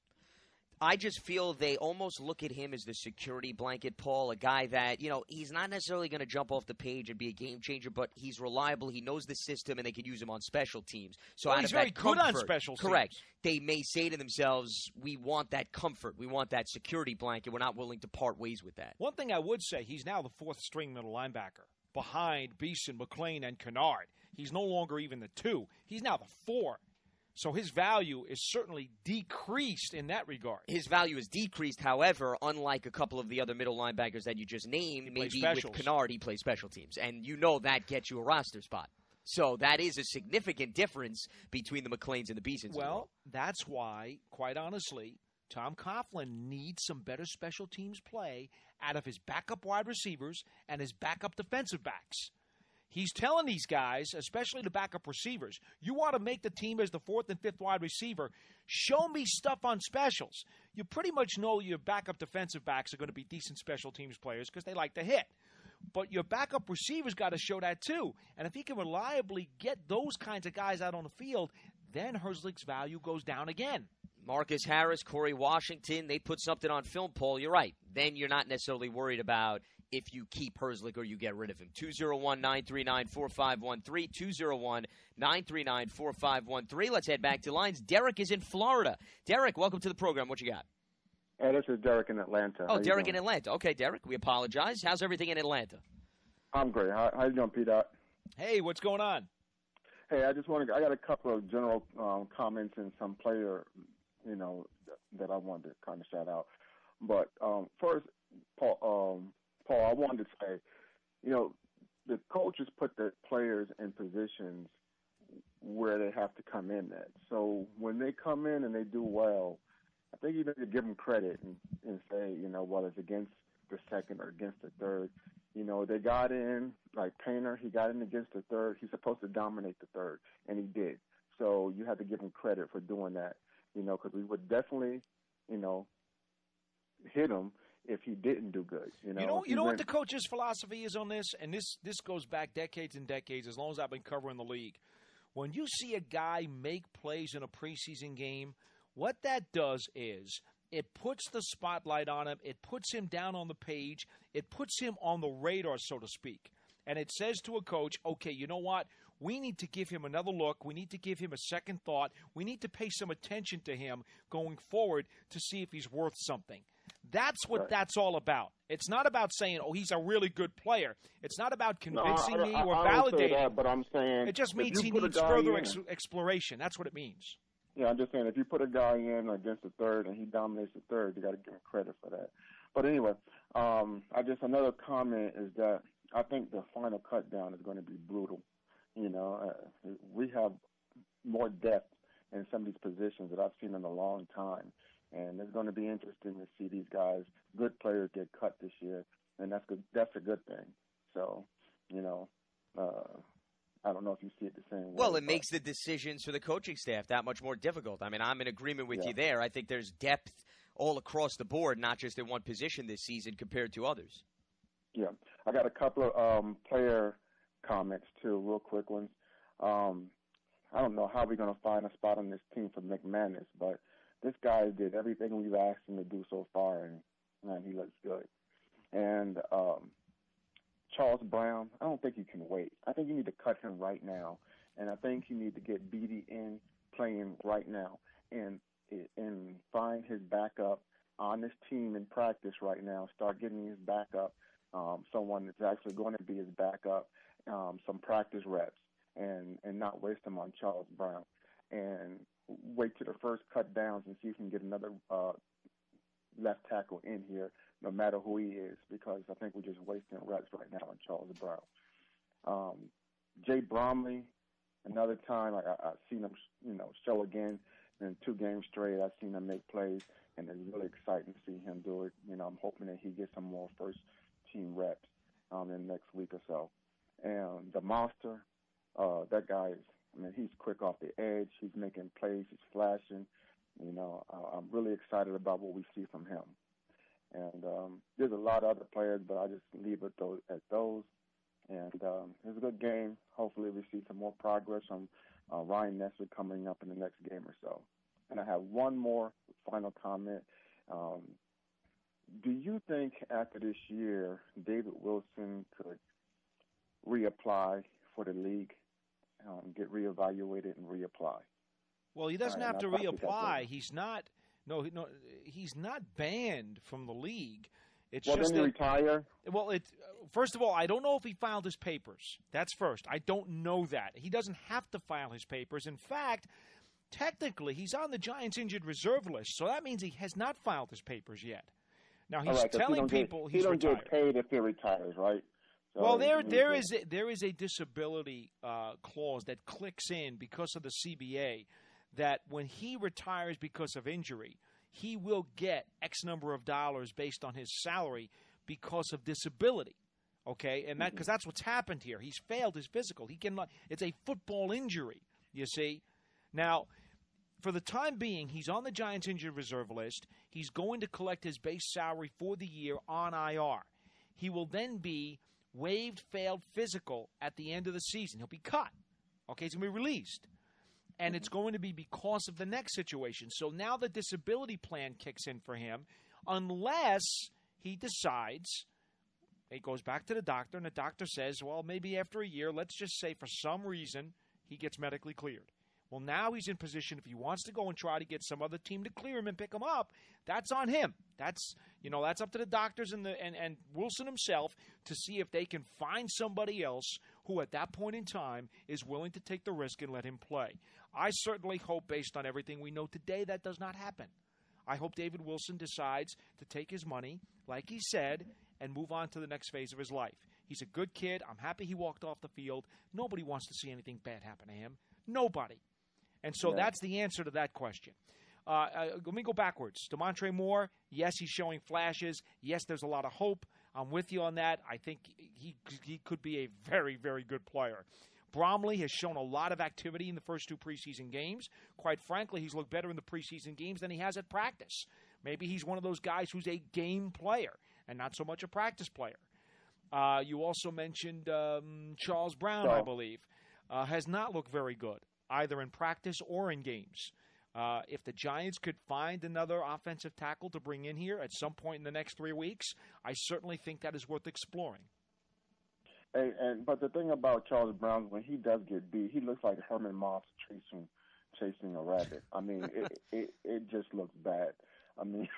I just feel they almost look at him as the security blanket, Paul, a guy that, you know, he's not necessarily going to jump off the page and be a game changer, but he's reliable. He knows the system, and they could use him on special teams. So well, out he's of very that good comfort, on special teams. Correct. They may say to themselves, we want that comfort. We want that security blanket. We're not willing to part ways with that. One thing I would say, he's now the fourth string middle linebacker behind Beeson, McLean, and Kennard. He's no longer even the two. He's now the four. So his value is certainly decreased in that regard. His value is decreased, however, unlike a couple of the other middle linebackers that you just named, maybe with Kennard, he plays special teams. And you know that gets you a roster spot. So that is a significant difference between the McLeans and the Beasons. Well, that's why, quite honestly, Tom Coughlin needs some better special teams play out of his backup wide receivers and his backup defensive backs. He's telling these guys, especially the backup receivers, you want to make the team as the fourth and fifth wide receiver, show me stuff on specials. You pretty much know your backup defensive backs are going to be decent special teams players because they like to hit. But your backup receivers got to show that too. And if he can reliably get those kinds of guys out on the field, then Herzlich's value goes down again. Marcus Harris, Corey Washington, they put something on film, Paul. You're right. Then you're not necessarily worried about if you keep Herzlich or you get rid of him. two oh one, nine three nine, four five one three, two oh one, nine three nine, four five one three. Let's head back to lines. Derek is in Florida. Derek, welcome to the program. What you got? Hey, this is Derek in Atlanta. Oh, Derek in Atlanta. Okay, Derek, we apologize. How's everything in Atlanta? I'm great. How, how you doing, P-Dot? Hey, what's going on? Hey, I just want to. I got a couple of general um, comments and some player, you know, that I wanted to kind of shout out. But um, first, Paul, um, Paul, I wanted to say, you know, the coaches put the players in positions where they have to come in at. So when they come in and they do well, I think you need to give them credit and, and say, you know, whether it's against the second or against the third. You know, they got in, like Painter, he got in against the third. He's supposed to dominate the third, and he did. So you have to give him credit for doing that, you know, because we would definitely, you know, hit him if he didn't do good. You know, you know, you know went, what the coach's philosophy is on this? And this, this goes back decades and decades, as long as I've been covering the league. When you see a guy make plays in a preseason game, what that does is it puts the spotlight on him. It puts him down on the page. It puts him on the radar, so to speak. And it says to a coach, okay, you know what? We need to give him another look. We need to give him a second thought. We need to pay some attention to him going forward to see if he's worth something. That's what right. that's all about. It's not about saying, oh, he's a really good player. It's not about convincing no, I, me I, or I validating. Say that, but I'm saying it just means he needs further ex- exploration. That's what it means. Yeah, I'm just saying if you put a guy in against the third and he dominates the third, you got to give him credit for that. But anyway, um, I just another comment is that I think the final cut down is going to be brutal. You know, uh, we have more depth in some of these positions that I've seen in a long time. And it's going to be interesting to see these guys, good players, get cut this year, and that's good. That's a good thing. So, you know, uh, I don't know if you see it the same way. Well, it makes the decisions for the coaching staff that much more difficult. I mean, I'm in agreement with yeah. you there. I think there's depth all across the board, not just in one position this season compared to others. Yeah, I got a couple of um, player comments too, real quick ones. Um, I don't know how we're going to find a spot on this team for McManus, but this guy did everything we've asked him to do so far, and, man, he looks good. And um, Charles Brown, I don't think you can wait. I think you need to cut him right now, and I think you need to get Beatty in playing right now and and find his backup on this team in practice right now. Start getting his backup, um, someone that's actually going to be his backup, um, some practice reps, and, and not waste them on Charles Brown. And wait to the first cut downs and see if you can get another uh, left tackle in here, no matter who he is, because I think we're just wasting reps right now on Charles Brown. Um, Jay Bromley, another time I, I've seen him, you know, show again in two games straight, I've seen him make plays, and it's really exciting to see him do it. You know, I'm hoping that he gets some more first-team reps um, in the next week or so. And the monster, uh, that guy is, I mean, he's quick off the edge. He's making plays. He's flashing. You know, uh, I'm really excited about what we see from him. And um, there's a lot of other players, but I just leave it those, at those. And um, it was a good game. Hopefully we see some more progress from uh, Ryan Nesbitt coming up in the next game or so. And I have one more final comment. Um, do you think after this year, David Wilson could reapply for the league, um, get reevaluated and reapply? Well, he doesn't Right, have to and I thought reapply. that- He's not. No, he- no, he's not banned from the league. It's Well, just then he that, retire. well, it. First of all, I don't know if he filed his papers. That's first. I don't know that. He doesn't have to file his papers. In fact, technically, he's on the Giants injured reserve list, so that means he has not filed his papers yet. Now he's All right, 'cause he telling don't get- people he he's don't retired. get paid if he retires, right? So Well, there he- there is a, there is a disability uh, clause that clicks in because of the C B A that when he retires because of injury, he will get X number of dollars based on his salary because of disability. Okay, and that because that's what's happened here. He's failed his physical. He can it's a football injury. You see, now. For the time being, he's on the Giants injured reserve list. He's going to collect his base salary for the year on I R. He will then be waived, failed physical at the end of the season. He'll be cut. Okay, he's going to be released. And it's going to be because of the next situation. So now the disability plan kicks in for him unless he decides, he goes back to the doctor, and the doctor says, well, maybe after a year, let's just say for some reason he gets medically cleared. Well, now he's in position, if he wants to go and try to get some other team to clear him and pick him up, that's on him. That's, you know, that's up to the doctors and, the, and, and Wilson himself to see if they can find somebody else who at that point in time is willing to take the risk and let him play. I certainly hope, based on everything we know today, that does not happen. I hope David Wilson decides to take his money, like he said, and move on to the next phase of his life. He's a good kid. I'm happy he walked off the field. Nobody wants to see anything bad happen to him. Nobody. And so Yeah. that's the answer to that question. Uh, uh, let me go backwards. DeMontre Moore, yes, he's showing flashes. Yes, there's a lot of hope. I'm with you on that. I think he he could be a very, very good player. Bromley has shown a lot of activity in the first two preseason games. Quite frankly, he's looked better in the preseason games than he has at practice. Maybe he's one of those guys who's a game player and not so much a practice player. Uh, you also mentioned um, Charles Brown, I So- believe, uh, has not looked very good, either in practice or in games. Uh, if the Giants could find another offensive tackle to bring in here at some point in the next three weeks, I certainly think that is worth exploring. And, and but the thing about Charles Brown, when he does get beat, he looks like Herman Moss chasing chasing a rabbit. I mean, it, it it just looks bad. I mean,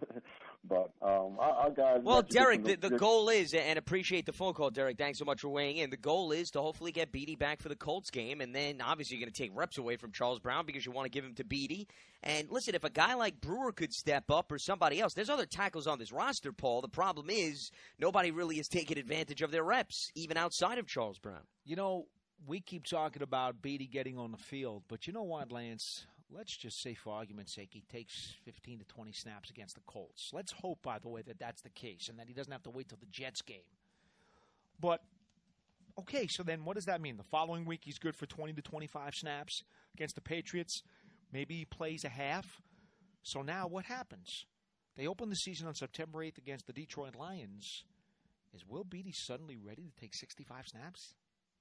but um, our, our guys. Well, got to Derek, get the, some- the goal is, and appreciate the phone call, Derek. Thanks so much for weighing in. The goal is to hopefully get Beatty back for the Colts game, and then obviously you're going to take reps away from Charles Brown because you want to give him to Beatty. And listen, if a guy like Brewer could step up or somebody else, there's other tackles on this roster, Paul. The problem is nobody really is taking advantage of their reps, even outside of Charles Brown. You know, we keep talking about Beatty getting on the field, but you know what, Lance? Let's just say, for argument's sake, he takes fifteen to twenty snaps against the Colts. Let's hope, by the way, that that's the case and that he doesn't have to wait till the Jets game. But, okay, so then what does that mean? The following week he's good for twenty to twenty-five snaps against the Patriots. Maybe he plays a half. So now what happens? They open the season on September eighth against the Detroit Lions. Is Will Beatty suddenly ready to take sixty-five snaps?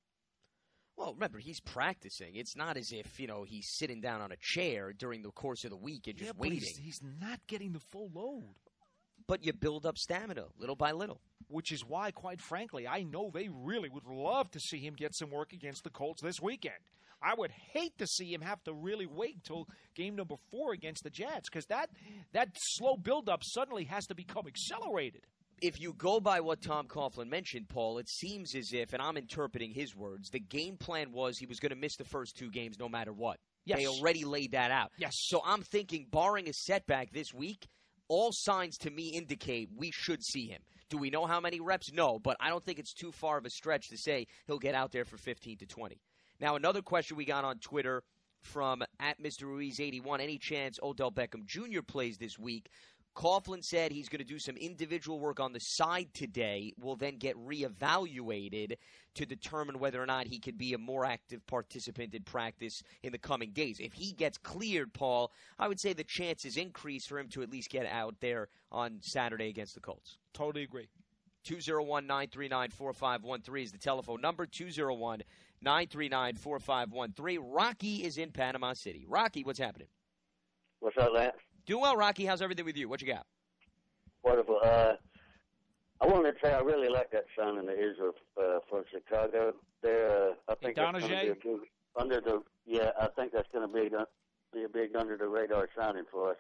Well, remember, he's practicing. It's not as if, you know, he's sitting down on a chair during the course of the week and just yeah, but waiting. He's, he's not getting the full load. But you build up stamina little by little. Which is why, quite frankly, I know they really would love to see him get some work against the Colts this weekend. I would hate to see him have to really wait until game number four against the Jets because that, that slow buildup suddenly has to become accelerated. If you go by what Tom Coughlin mentioned, Paul, it seems as if, and I'm interpreting his words, the game plan was he was going to miss the first two games no matter what. Yes. They already laid that out. Yes. So I'm thinking, barring a setback this week, all signs to me indicate we should see him. Do we know how many reps? No, but I don't think it's too far of a stretch to say he'll get out there for fifteen to twenty. Now, another question we got on Twitter from at Mister Ruiz eighty-one. Any chance Odell Beckham Junior plays this week? Coughlin said he's going to do some individual work on the side today. Will then get reevaluated to determine whether or not he could be a more active participant in practice in the coming days. If he gets cleared, Paul, I would say the chances increase for him to at least get out there on Saturday against the Colts. Totally agree. two oh one, nine three nine, four five one three is the telephone number, two oh one, nine three nine, four five one three. Rocky is in Panama City. Rocky, what's happening? What's up, Lance? Doing well, Rocky. How's everything with you? What you got? Wonderful. Uh, I wanted to say I really like that signing of Israel uh, from Chicago. They're, uh, I think that's gonna be a good, under the yeah. I think that's going to be be a big under the radar signing for us.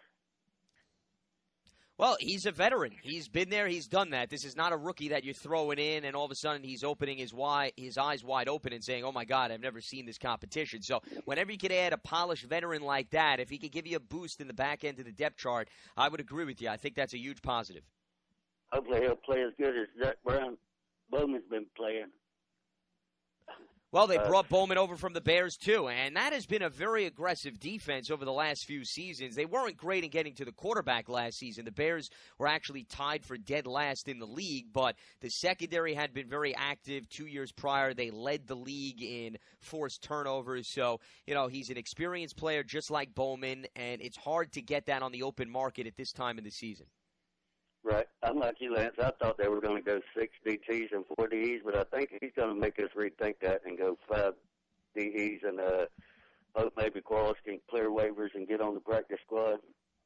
Well, he's a veteran. He's been there. He's done that. This is not a rookie that you're throwing in, and all of a sudden he's opening his wide, his eyes wide open and saying, oh, my God, I've never seen this competition. So whenever you could add a polished veteran like that, if he could give you a boost in the back end of the depth chart, I would agree with you. I think that's a huge positive. Hopefully he'll play as good as Zach Brown Bowman's been playing. Well, they Uh, brought Bowman over from the Bears, too, and that has been a very aggressive defense over the last few seasons. They weren't great in getting to the quarterback last season. The Bears were actually tied for dead last in the league, but the secondary had been very active two years prior. They led the league in forced turnovers. So, you know, he's an experienced player just like Bowman, and it's hard to get that on the open market at this time in the season. Right. I'm like you, Lance. I thought they were going to go six D Ts and four D Es, but I think he's going to make us rethink that and go five D Es and uh, hope maybe Quarles can clear waivers and get on the practice squad.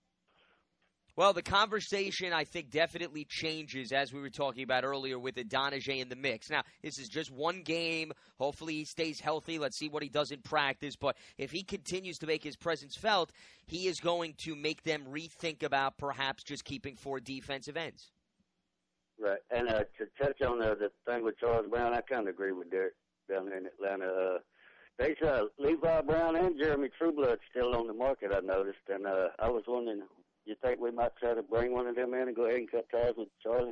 Well, the conversation, I think, definitely changes, as we were talking about earlier, with Adonijah in the mix. Now, this is just one game. Hopefully he stays healthy. Let's see what he does in practice. But if he continues to make his presence felt, he is going to make them rethink about perhaps just keeping four defensive ends. Right. And uh, to touch on uh, the thing with Charles Brown, I kind of agree with Derek down there in Atlanta. Uh, there's uh, Levi Brown and Jeremy Trueblood still on the market, I noticed. And uh, I was wondering, you think we might try to bring one of them in and go ahead and cut ties with Charlie?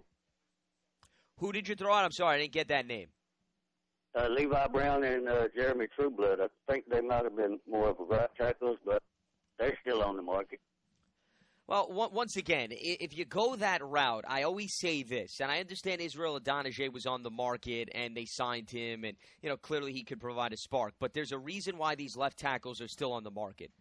Who did you throw out? I'm sorry, I didn't get that name. Uh, Levi Brown and uh, Jeremy Trueblood. I think they might have been more of a right tackles, but they're still on the market. Well, once again, if you go that route, I always say this, and I understand Israel Adonijah was on the market and they signed him, and you know clearly he could provide a spark. But there's a reason why these left tackles are still on the market.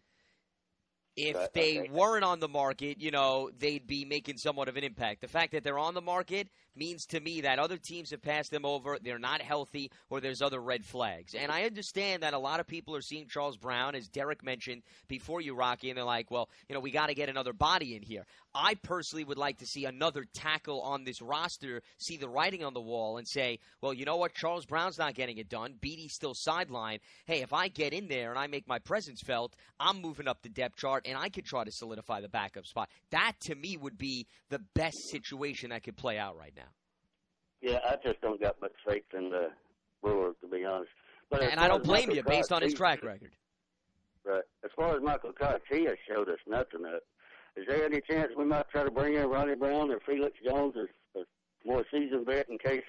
If Right, they okay. weren't on the market, you know, they'd be making somewhat of an impact. The fact that they're on the market means to me that other teams have passed them over, they're not healthy, or there's other red flags. And I understand that a lot of people are seeing Charles Brown, as Derek mentioned before you, Rocky, and they're like, well, you know, we got to get another body in here. I personally would like to see another tackle on this roster see the writing on the wall and say, well, you know what, Charles Brown's not getting it done. Beatty's still sidelined. Hey, if I get in there and I make my presence felt, I'm moving up the depth chart, and I could try to solidify the backup spot. That, to me, would be the best situation that could play out right now. Yeah, I just don't got much faith in the Brewer, to be honest. But as And far I don't as blame Michael you based Cox, on his he- track record. Right. As far as Michael Cox, he has showed us nothing. Uh, is there any chance we might try to bring in Ronnie Brown or Felix Jones as a more seasoned vet in case?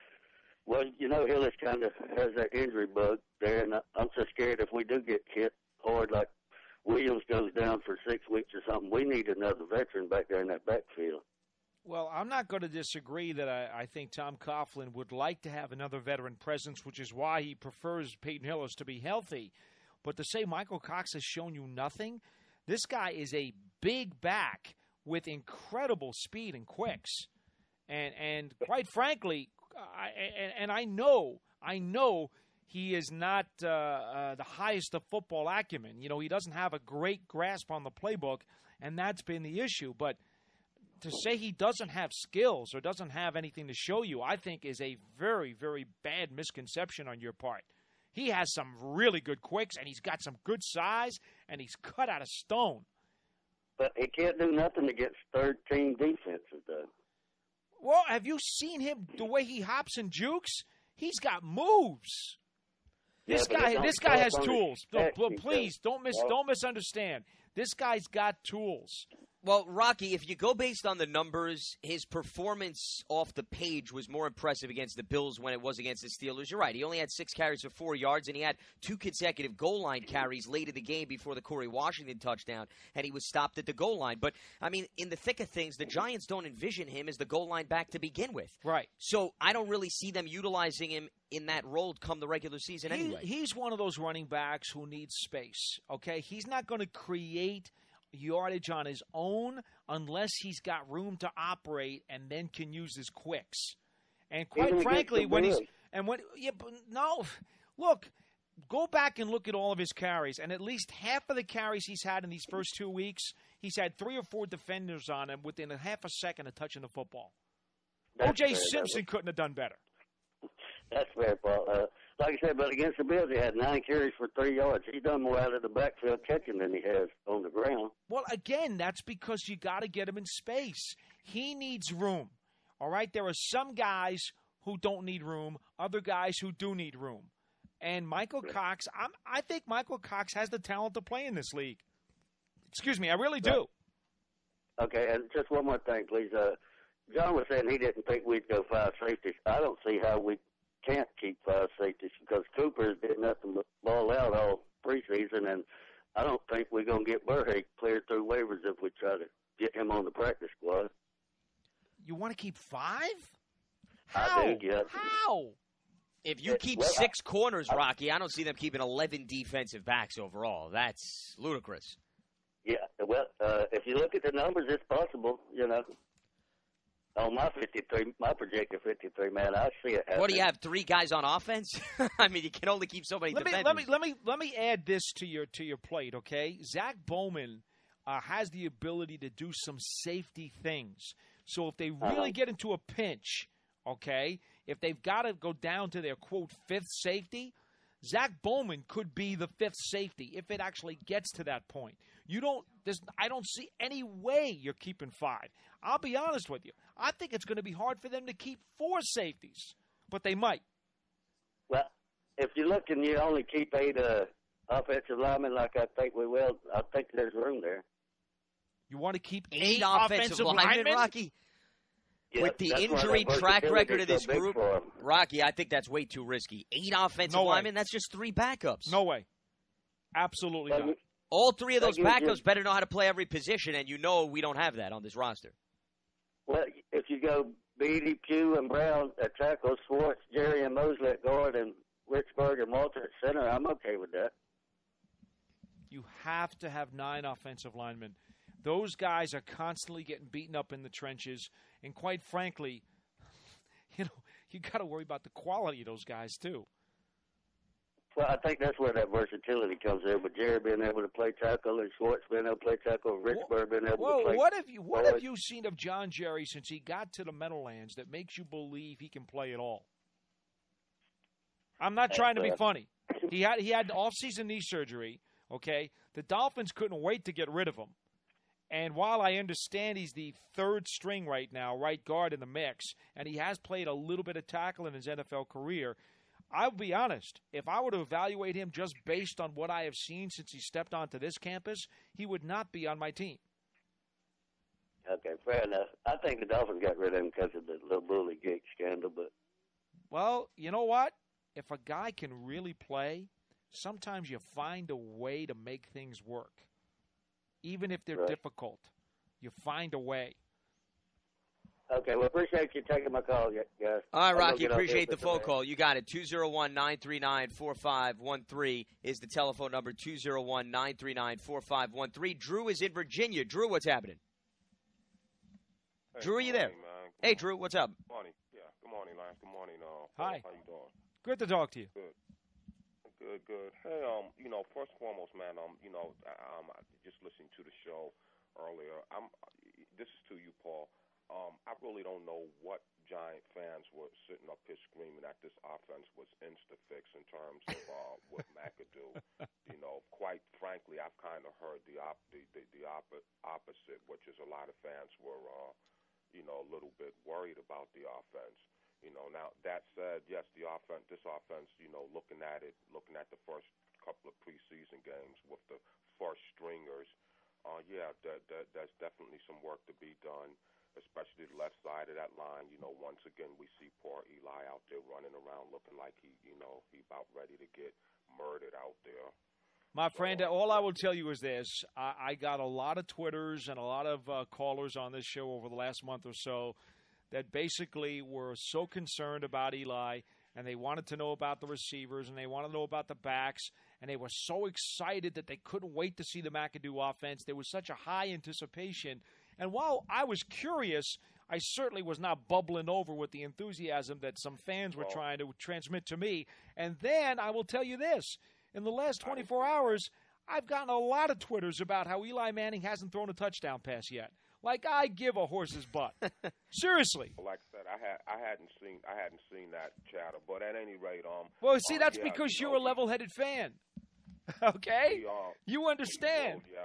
Well, you know, Hillis kind of has that injury bug there, and I- I'm so scared if we do get hit hard, like Williams goes down for six weeks or something, we need another veteran back there in that backfield. Well, I'm not going to disagree that I, I think Tom Coughlin would like to have another veteran presence, which is why he prefers Peyton Hillis to be healthy. But to say Michael Cox has shown you nothing, this guy is a big back with incredible speed and quicks. And and quite frankly, I, and, and I know, I know he is not uh, uh, the highest of football acumen. You know, he doesn't have a great grasp on the playbook, and that's been the issue. But to say he doesn't have skills or doesn't have anything to show you, I think is a very, very bad misconception on your part. He has some really good quicks, and he's got some good size, and he's cut out of stone. But he can't do nothing against third-team defenses, though. Well, have you seen him, the way he hops and jukes? He's got moves. This Yeah, but it guy, don't this guy show has up on his tools. No, stats, pl- he please does. don't mis, Well- don't misunderstand. This guy's got tools. Well, Rocky, if you go based on the numbers, his performance off the page was more impressive against the Bills when it was against the Steelers. You're right. He only had six carries for four yards, and he had two consecutive goal line carries late in the game before the Corey Washington touchdown, and he was stopped at the goal line. But, I mean, in the thick of things, the Giants don't envision him as the goal line back to begin with. Right. So I don't really see them utilizing him in that role come the regular season he, anyway. He's one of those running backs who needs space, okay? He's not going to create yardage on his own unless he's got room to operate and then can use his quicks. And quite Even frankly, when he's Bills. and when yeah, but no, look, go back and look at all of his carries, and at least half of the carries he's had in these first two weeks, he's had three or four defenders on him within a half a second of touching the football. O J Simpson couldn't have done better. That's fair, Paul. Uh, like I said, but against the Bills, he had nine carries for three yards. He's done more out of the backfield catching than he has on the ground. Well, again, that's because you got to get him in space. He needs room. All right? There are some guys who don't need room, other guys who do need room. And Michael Cox, I'm, I think Michael Cox has the talent to play in this league. Excuse me, I really do. Okay, and just one more thing, please. Uh, John was saying he didn't think we'd go five safeties. I don't see how we can't keep five safeties because Cooper did nothing but ball out all preseason, and I don't think we're going to get Burhake cleared through waivers if we try to get him on the practice squad. You want to keep five? How? I do, yeah. How? If you keep well, six corners, Rocky, I don't see them keeping eleven defensive backs overall. That's ludicrous. Yeah, well, uh, if you look at the numbers, it's possible, you know. On my fifty-three, my projected fifty-three, man, I see it happening. What do you have? Three guys on offense? I mean, you can only keep so many Let me defenders. let me let me let me add this to your to your plate, okay? Zach Bowman uh, has the ability to do some safety things. So if they really Uh-huh. get into a pinch, okay, if they've got to go down to their quote fifth safety, Zach Bowman could be the fifth safety if it actually gets to that point. You don't. There's, I don't see any way you're keeping five. I'll be honest with you. I think it's going to be hard for them to keep four safeties, but they might. Well, if you look and you only keep eight uh, offensive linemen like I think we will, I think there's room there. You want to keep eight, Eight offensive, offensive linemen, linemen? Rocky? Yeah, With the that's why injury that track versatility record is of this so big group, for 'em. Rocky, I think that's way too risky. Eight offensive No way. linemen, that's just three backups. No way. Absolutely Well, not. All three of those That gives you- backups better know how to play every position, and you know we don't have that on this roster. Well, if you go Beatty, Pugh, and Brown at tackle, Schwartz, Jerry, and Mosley at guard, and Richburg and Walter at center, I'm okay with that. You have to have nine offensive linemen. Those guys are constantly getting beaten up in the trenches, and quite frankly, you know, you got to worry about the quality of those guys too. Well, I think that's where that versatility comes in. With Jerry being able to play tackle and Schwartz being able to play tackle, and Richburg being able Well, to play. what have you what forward. have you seen of John Jerry since he got to the Meadowlands that makes you believe he can play at all? I'm not trying to be uh, funny. He had he had off-season knee surgery. Okay, the Dolphins couldn't wait to get rid of him. And while I understand he's the third string right now, right guard in the mix, and he has played a little bit of tackle in his N F L career, I'll be honest, if I were to evaluate him just based on what I have seen since he stepped onto this campus, he would not be on my team. Okay, fair enough. I think the Dolphins got rid of him because of the little bully gate scandal, but Well, you know what? If a guy can really play, sometimes you find a way to make things work. Even if they're Right. difficult, you find a way. okay. Well, appreciate you taking my call, guys. All right, I'm gonna Rocky, get off here appreciate the for phone today. call. You got it. two oh one, nine three nine, four five one three is the telephone number, two oh one, nine three nine, four five one three. Drew is in Virginia. Drew, what's happening? Hey, Drew, are you good there? morning, man. Good Hey, morning. Drew, what's up? Good morning. Yeah, good morning, Lance. Good morning. Uh, Hi. How you doing? Good to talk to you. Good. Good, good. Hey, um, you know, first and foremost, man, um, you know, um, I just listening to the show earlier. I'm. This is to you, Paul. Um, I really don't know what Giant fans were sitting up here screaming that this offense was insta-fix in terms of uh, what McAdoo. You know, quite frankly, I've kind of heard the op- the the, the op- opposite, which is a lot of fans were, uh, you know, a little bit worried about the offense. You know, now that said, yes, the offense, this offense, you know, looking at it, looking at the first couple of preseason games with the first stringers, uh, yeah, that, that that's definitely some work to be done, especially the left side of that line. You know, once again, we see poor Eli out there running around looking like he, you know, he about ready to get murdered out there. My friend, all I will tell you is this. I, I got a lot of Twitters and a lot of uh, callers on this show over the last month or so that basically were so concerned about Eli, and they wanted to know about the receivers, and they wanted to know about the backs, and they were so excited that they couldn't wait to see the McAdoo offense. There was such a high anticipation. And while I was curious, I certainly was not bubbling over with the enthusiasm that some fans were trying to transmit to me. And then I will tell you this. In the last twenty-four hours, I've gotten a lot of Twitters about how Eli Manning hasn't thrown a touchdown pass yet. Like I give a horse's butt. Seriously. Like I said, I had I hadn't seen I hadn't seen that chatter, but at any rate, um. Well, see, um, that's yeah, because you you're know, a level-headed fan. Okay, he, uh, you understand. He, yeah.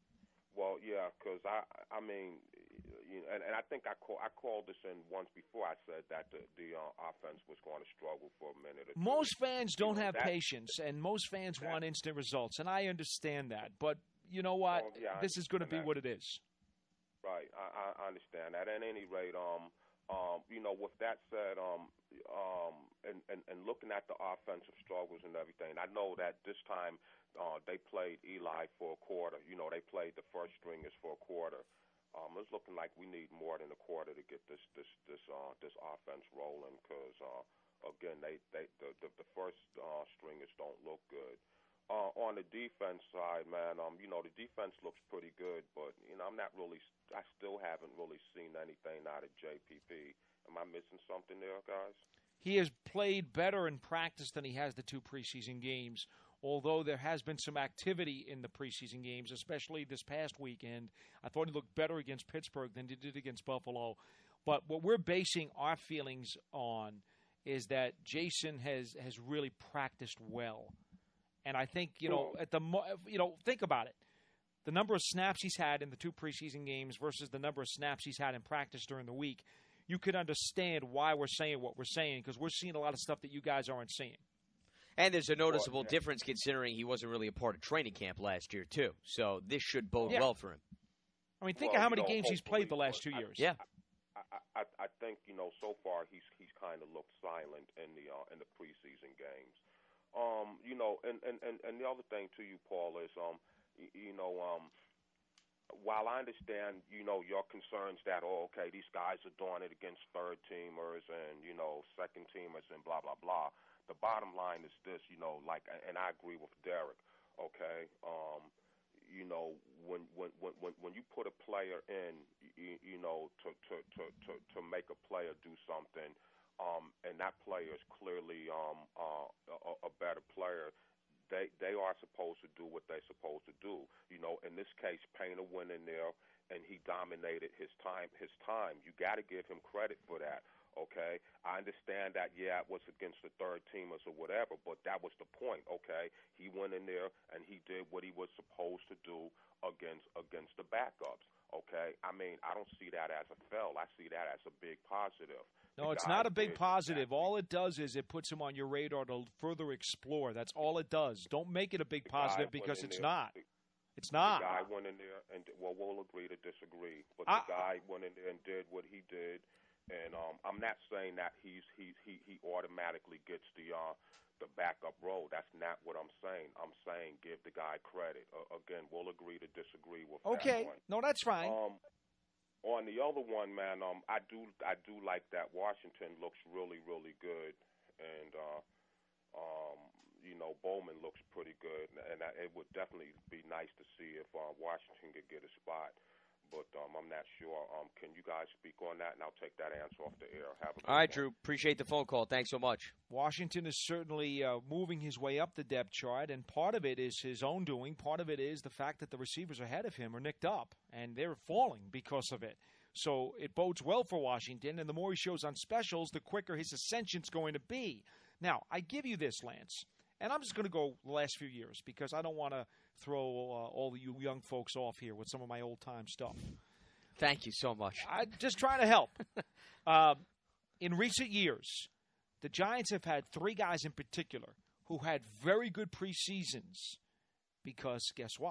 Well, yeah, because I I mean, you know, and, and I think I call, I called this in once before. I said that the the uh, offense was going to struggle for a minute or two. Most fans don't you know, have that, patience, and most fans that, want instant results, and I understand that. But you know what? Well, yeah, this is going to be that. what it is. Right, I, I understand that. At any rate, um, um, you know, with that said, um, um, and, and and looking at the offensive struggles and everything, I know that this time uh, they played Eli for a quarter. You know, they played the first stringers for a quarter. Um, it's looking like we need more than a quarter to get this this this uh, this offense rolling. Because uh, again, they, they the, the the first uh, stringers don't look good. Uh, on the defense side, man, um, you know, the defense looks pretty good, but, you know, I'm not really, I still haven't really seen anything out of J P P. Am I missing something there, guys? He has played better in practice than he has the two preseason games, although there has been some activity in the preseason games, especially this past weekend. I thought he looked better against Pittsburgh than he did against Buffalo. But what we're basing our feelings on is that Jason has, has really practiced well. And I think, you know, at the you know, think about it. The number of snaps he's had in the two preseason games versus the number of snaps he's had in practice during the week, you could understand why we're saying what we're saying, because we're seeing a lot of stuff that you guys aren't seeing. And there's a noticeable difference considering he wasn't really a part of training camp last year, too. So this should bode yeah. well for him. I mean, think well, of how many you know, games he's played the last two years. Yeah. I, I, I think, you know, so far he's he's kind of looked silent in the uh, in the preseason games. Um, you know, and, and, and, and the other thing to you, Paul, is, um, you, you know, um, while I understand, you know, your concerns that, oh, okay, these guys are doing it against third-teamers and, you know, second-teamers and blah, blah, blah, the bottom line is this, you know, like, and I agree with Derek, okay, um, you know, when when, when, when you put a player in, you, you know, to, to, to, to, to make a player do something, Um, and that player is clearly um, uh, a, a better player, they they are supposed to do what they're supposed to do. You know, in this case, Painter went in there and he dominated his time. His time. You got to give him credit for that. Okay, I understand that. Yeah, it was against the third teamers or whatever, but that was the point. Okay, he went in there and he did what he was supposed to do against against the backups. Okay, I mean, I don't see that as a fail. I see that as a big positive. No, it's not a big positive. All it does is it puts him on your radar to further explore. That's all it does. Don't make it a big positive because it's not. It's not. The guy went in there and, well, we'll agree to disagree. But I, the guy went in there and did what he did. And um, I'm not saying that he's, he's, he he automatically gets the uh, the backup role. That's not what I'm saying. I'm saying give the guy credit. Uh, again, we'll agree to disagree with okay. that one. No, that's fine. Um, on the other one, man, um, I do I do like that Washington looks really, really good. And, uh, um, you know, Bowman looks pretty good. And I, it would definitely be nice to see if uh, Washington could get a spot. But um, I'm not sure. Um, can you guys speak on that? And I'll take that answer off the air. Have a good All right, one. Drew. Appreciate the phone call. Thanks so much. Washington is certainly uh, moving his way up the depth chart, and part of it is his own doing. Part of it is the fact that the receivers ahead of him are nicked up, and they're falling because of it. So it bodes well for Washington, and the more he shows on specials, the quicker his ascension's going to be. Now, I give you this, Lance, and I'm just going to go the last few years because I don't want to throw uh, all you young folks off here with some of my old-time stuff. Thank you so much. I'm just trying to help. uh, in recent years, the Giants have had three guys in particular who had very good preseasons because, guess what?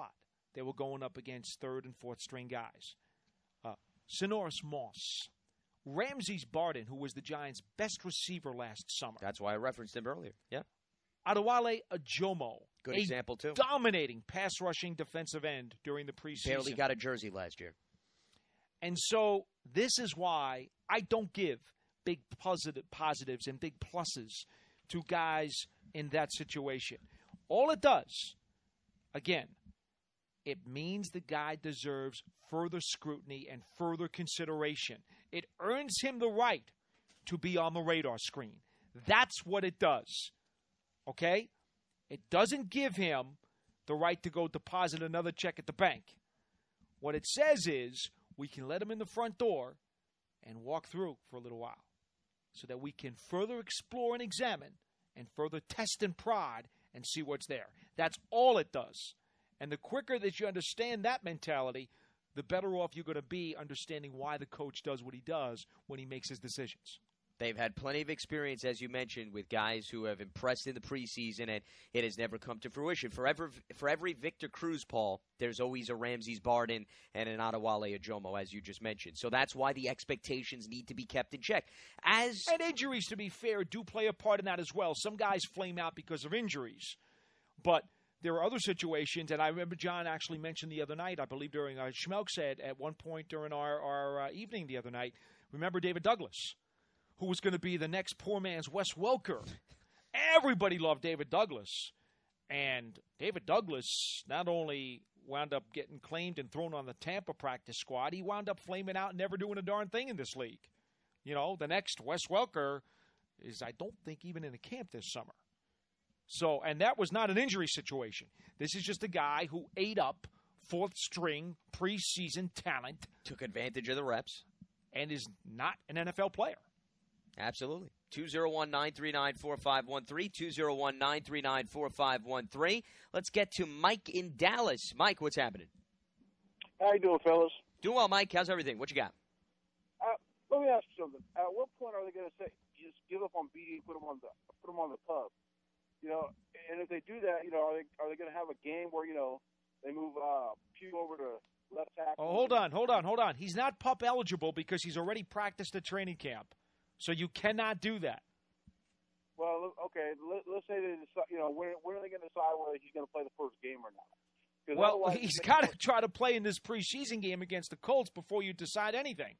they were going up against third and fourth string guys. Uh, Sonoris Moss, Ramses Barden, who was the Giants' best receiver last summer. That's why I referenced him earlier. Yeah. Adewale Ajomo. Good a example, too. Dominating pass-rushing defensive end during the preseason. Barely got a jersey last year. And so this is why I don't give big positive positives and big pluses to guys in that situation. All it does, again, it means the guy deserves further scrutiny and further consideration. It earns him the right to be on the radar screen. That's what it does. Okay? It doesn't give him the right to go deposit another check at the bank. What it says is we can let him in the front door and walk through for a little while so that we can further explore and examine and further test and prod and see what's there. That's all it does. And the quicker that you understand that mentality, the better off you're going to be understanding why the coach does what he does when he makes his decisions. They've had plenty of experience, as you mentioned, with guys who have impressed in the preseason, and it has never come to fruition. For every, for every Victor Cruz, Paul, there's always a Ramses Barden and an Adewale Ajomo, as you just mentioned. So that's why the expectations need to be kept in check. As And injuries, to be fair, do play a part in that as well. Some guys flame out because of injuries. But there are other situations, and I remember John actually mentioned the other night, I believe during uh, Schmelk said at one point during our, our uh, evening the other night, remember David Douglas, who was going to be the next poor man's Wes Welker. Everybody loved David Douglas. And David Douglas not only wound up getting claimed and thrown on the Tampa practice squad, he wound up flaming out and never doing a darn thing in this league. You know, the next Wes Welker is, I don't think, even in the camp this summer. So, and that was not an injury situation. This is just a guy who ate up fourth-string preseason talent. Took advantage of the reps. And is not an N F L player. Absolutely. two oh one, nine three nine, four five one three, two oh one, nine three nine, four five one three. Let's get to Mike in Dallas. Mike, what's happening? How you doing, fellas? Doing well, Mike. How's everything? What you got? Uh, let me ask you something. At what point are they going to say, just give up on B D and put them on the put them on the pub? You know, and if they do that, you know, are they are they going to have a game where, you know, they move uh, Pugh over to left tackle? Oh, hold on, hold on, hold on. He's not pup eligible because he's already practiced at training camp. So you cannot do that. Well, okay, let, let's say they decide, you know, when, when are they going to decide whether he's going to play the first game or not? Well, he's got to try to play in this preseason game against the Colts before you decide anything.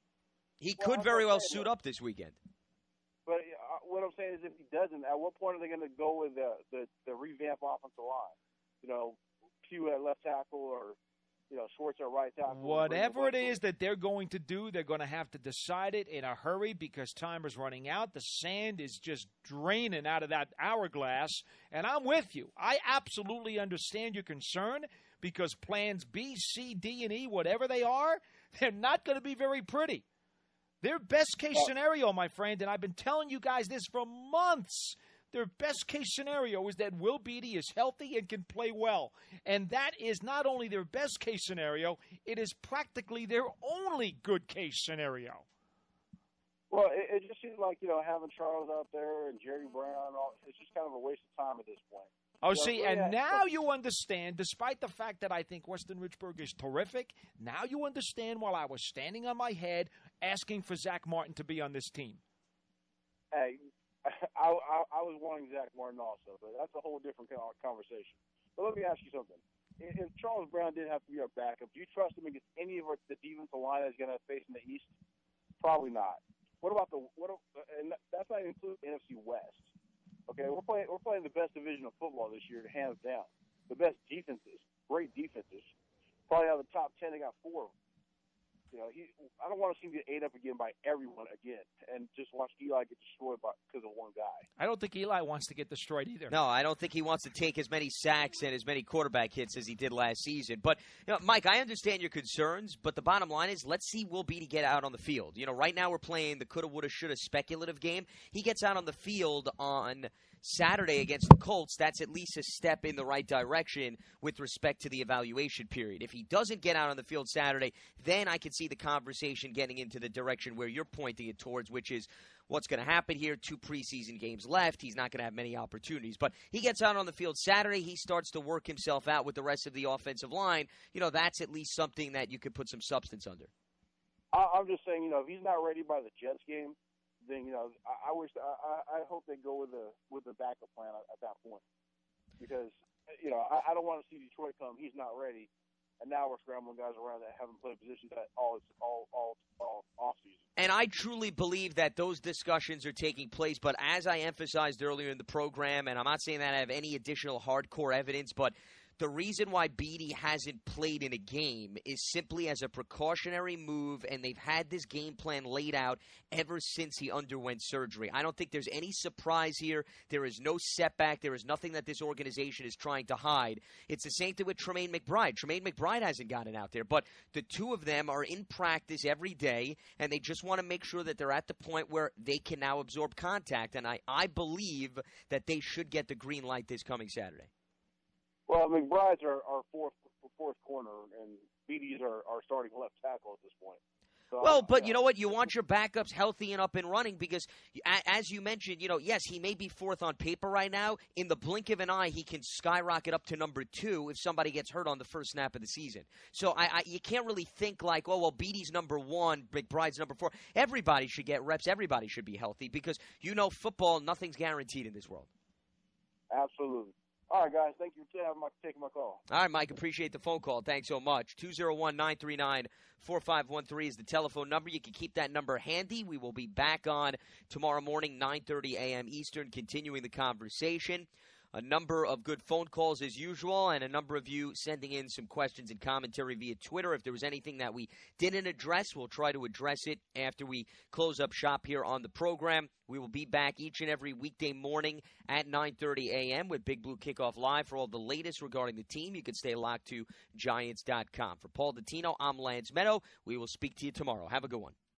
He well, could very well suit up this weekend. But uh, what I'm saying is if he doesn't, at what point are they going to go with the, the, the revamp offensive line? You know, Pugh at left tackle or, you know, Schwartz at right tackle. Whatever it is that they're going to do, they're going to have to decide it in a hurry because time is running out. The sand is just draining out of that hourglass. And I'm with you. I absolutely understand your concern because plans B, C, D, and E, whatever they are, they're not going to be very pretty. Their best case scenario, my friend, and I've been telling you guys this for months, their best case scenario is that Will Beatty is healthy and can play well. And that is not only their best case scenario, it is practically their only good case scenario. Well, it, it just seems like, you know, having Charles out there and Jerry Brown, all, it's just kind of a waste of time at this point. Oh, you know, see, yeah, and now you understand, despite the fact that I think Weston Richburg is terrific, now you understand why I was standing on my head asking for Zach Martin to be on this team. Hey, I, I, I was wanting Zach Martin also, but that's a whole different conversation. But let me ask you something. If Charles Brown did have to be our backup, do you trust him against any of our, the defensive line that's going to face in the East? Probably not. What about the what? And that's not even including the N F C West. Okay, we're playing we're playing the best division of football this year, hands down. The best defenses, great defenses. Probably out of the top ten, they got four. You know, he. I don't want to see him get ate up again by everyone again, and just watch Eli get destroyed by because of one guy. I don't think Eli wants to get destroyed either. No, I don't think he wants to take as many sacks and as many quarterback hits as he did last season. But, you know, Mike, I understand your concerns, but the bottom line is let's see Will Beatty get out on the field. You know, right now we're playing the coulda, woulda, shoulda speculative game. He gets out on the field on Saturday against the Colts. That's at least a step in the right direction with respect to the evaluation period. If he doesn't get out on the field Saturday, then I can see see the conversation getting into the direction where you're pointing it towards, which is what's going to happen here. Two preseason games left. He's not going to have many opportunities. But he gets out on the field Saturday. He starts to work himself out with the rest of the offensive line. You know, that's at least something that you could put some substance under. I, I'm just saying, you know, if he's not ready by the Jets game, then, you know, I, I wish I, I hope they go with a with a backup plan at, at that point, because, you know, I, I don't want to see Detroit come. He's not ready, and now we're scrambling guys around that haven't played positions that all all all all off season. And I truly believe that those discussions are taking place. But as I emphasized earlier in the program, and I'm not saying that I have any additional hardcore evidence, but the reason why Beatty hasn't played in a game is simply as a precautionary move, and they've had this game plan laid out ever since he underwent surgery. I don't think there's any surprise here. There is no setback. There is nothing that this organization is trying to hide. It's the same thing with Tremaine McBride. Tremaine McBride hasn't gotten out there, but the two of them are in practice every day, and they just want to make sure that they're at the point where they can now absorb contact, and I, I believe that they should get the green light this coming Saturday. Well, McBride's are our fourth fourth corner, and Beatty's are, are starting left tackle at this point. So, well, but yeah. you know what? You want your backups healthy and up and running because, as you mentioned, you know, yes, he may be fourth on paper right now. In the blink of an eye, he can skyrocket up to number two if somebody gets hurt on the first snap of the season. So I, I, you can't really think like, oh, well, Beatty's number one, McBride's number four. Everybody should get reps. Everybody should be healthy because, you know, football, nothing's guaranteed in this world. Absolutely. All right, guys. Thank you for taking my call. All right, Mike. Appreciate the phone call. Thanks so much. two oh one, nine three nine, four five one three is the telephone number. You can keep that number handy. We will be back on tomorrow morning, nine thirty a.m. Eastern, continuing the conversation. A number of good phone calls as usual, and a number of you sending in some questions and commentary via Twitter. If there was anything that we didn't address, we'll try to address it after we close up shop here on the program. We will be back each and every weekday morning at nine thirty a.m. with Big Blue Kickoff Live. For all the latest regarding the team, you can stay locked to Giants dot com. For Paul Dottino, I'm Lance Meadow. We will speak to you tomorrow. Have a good one.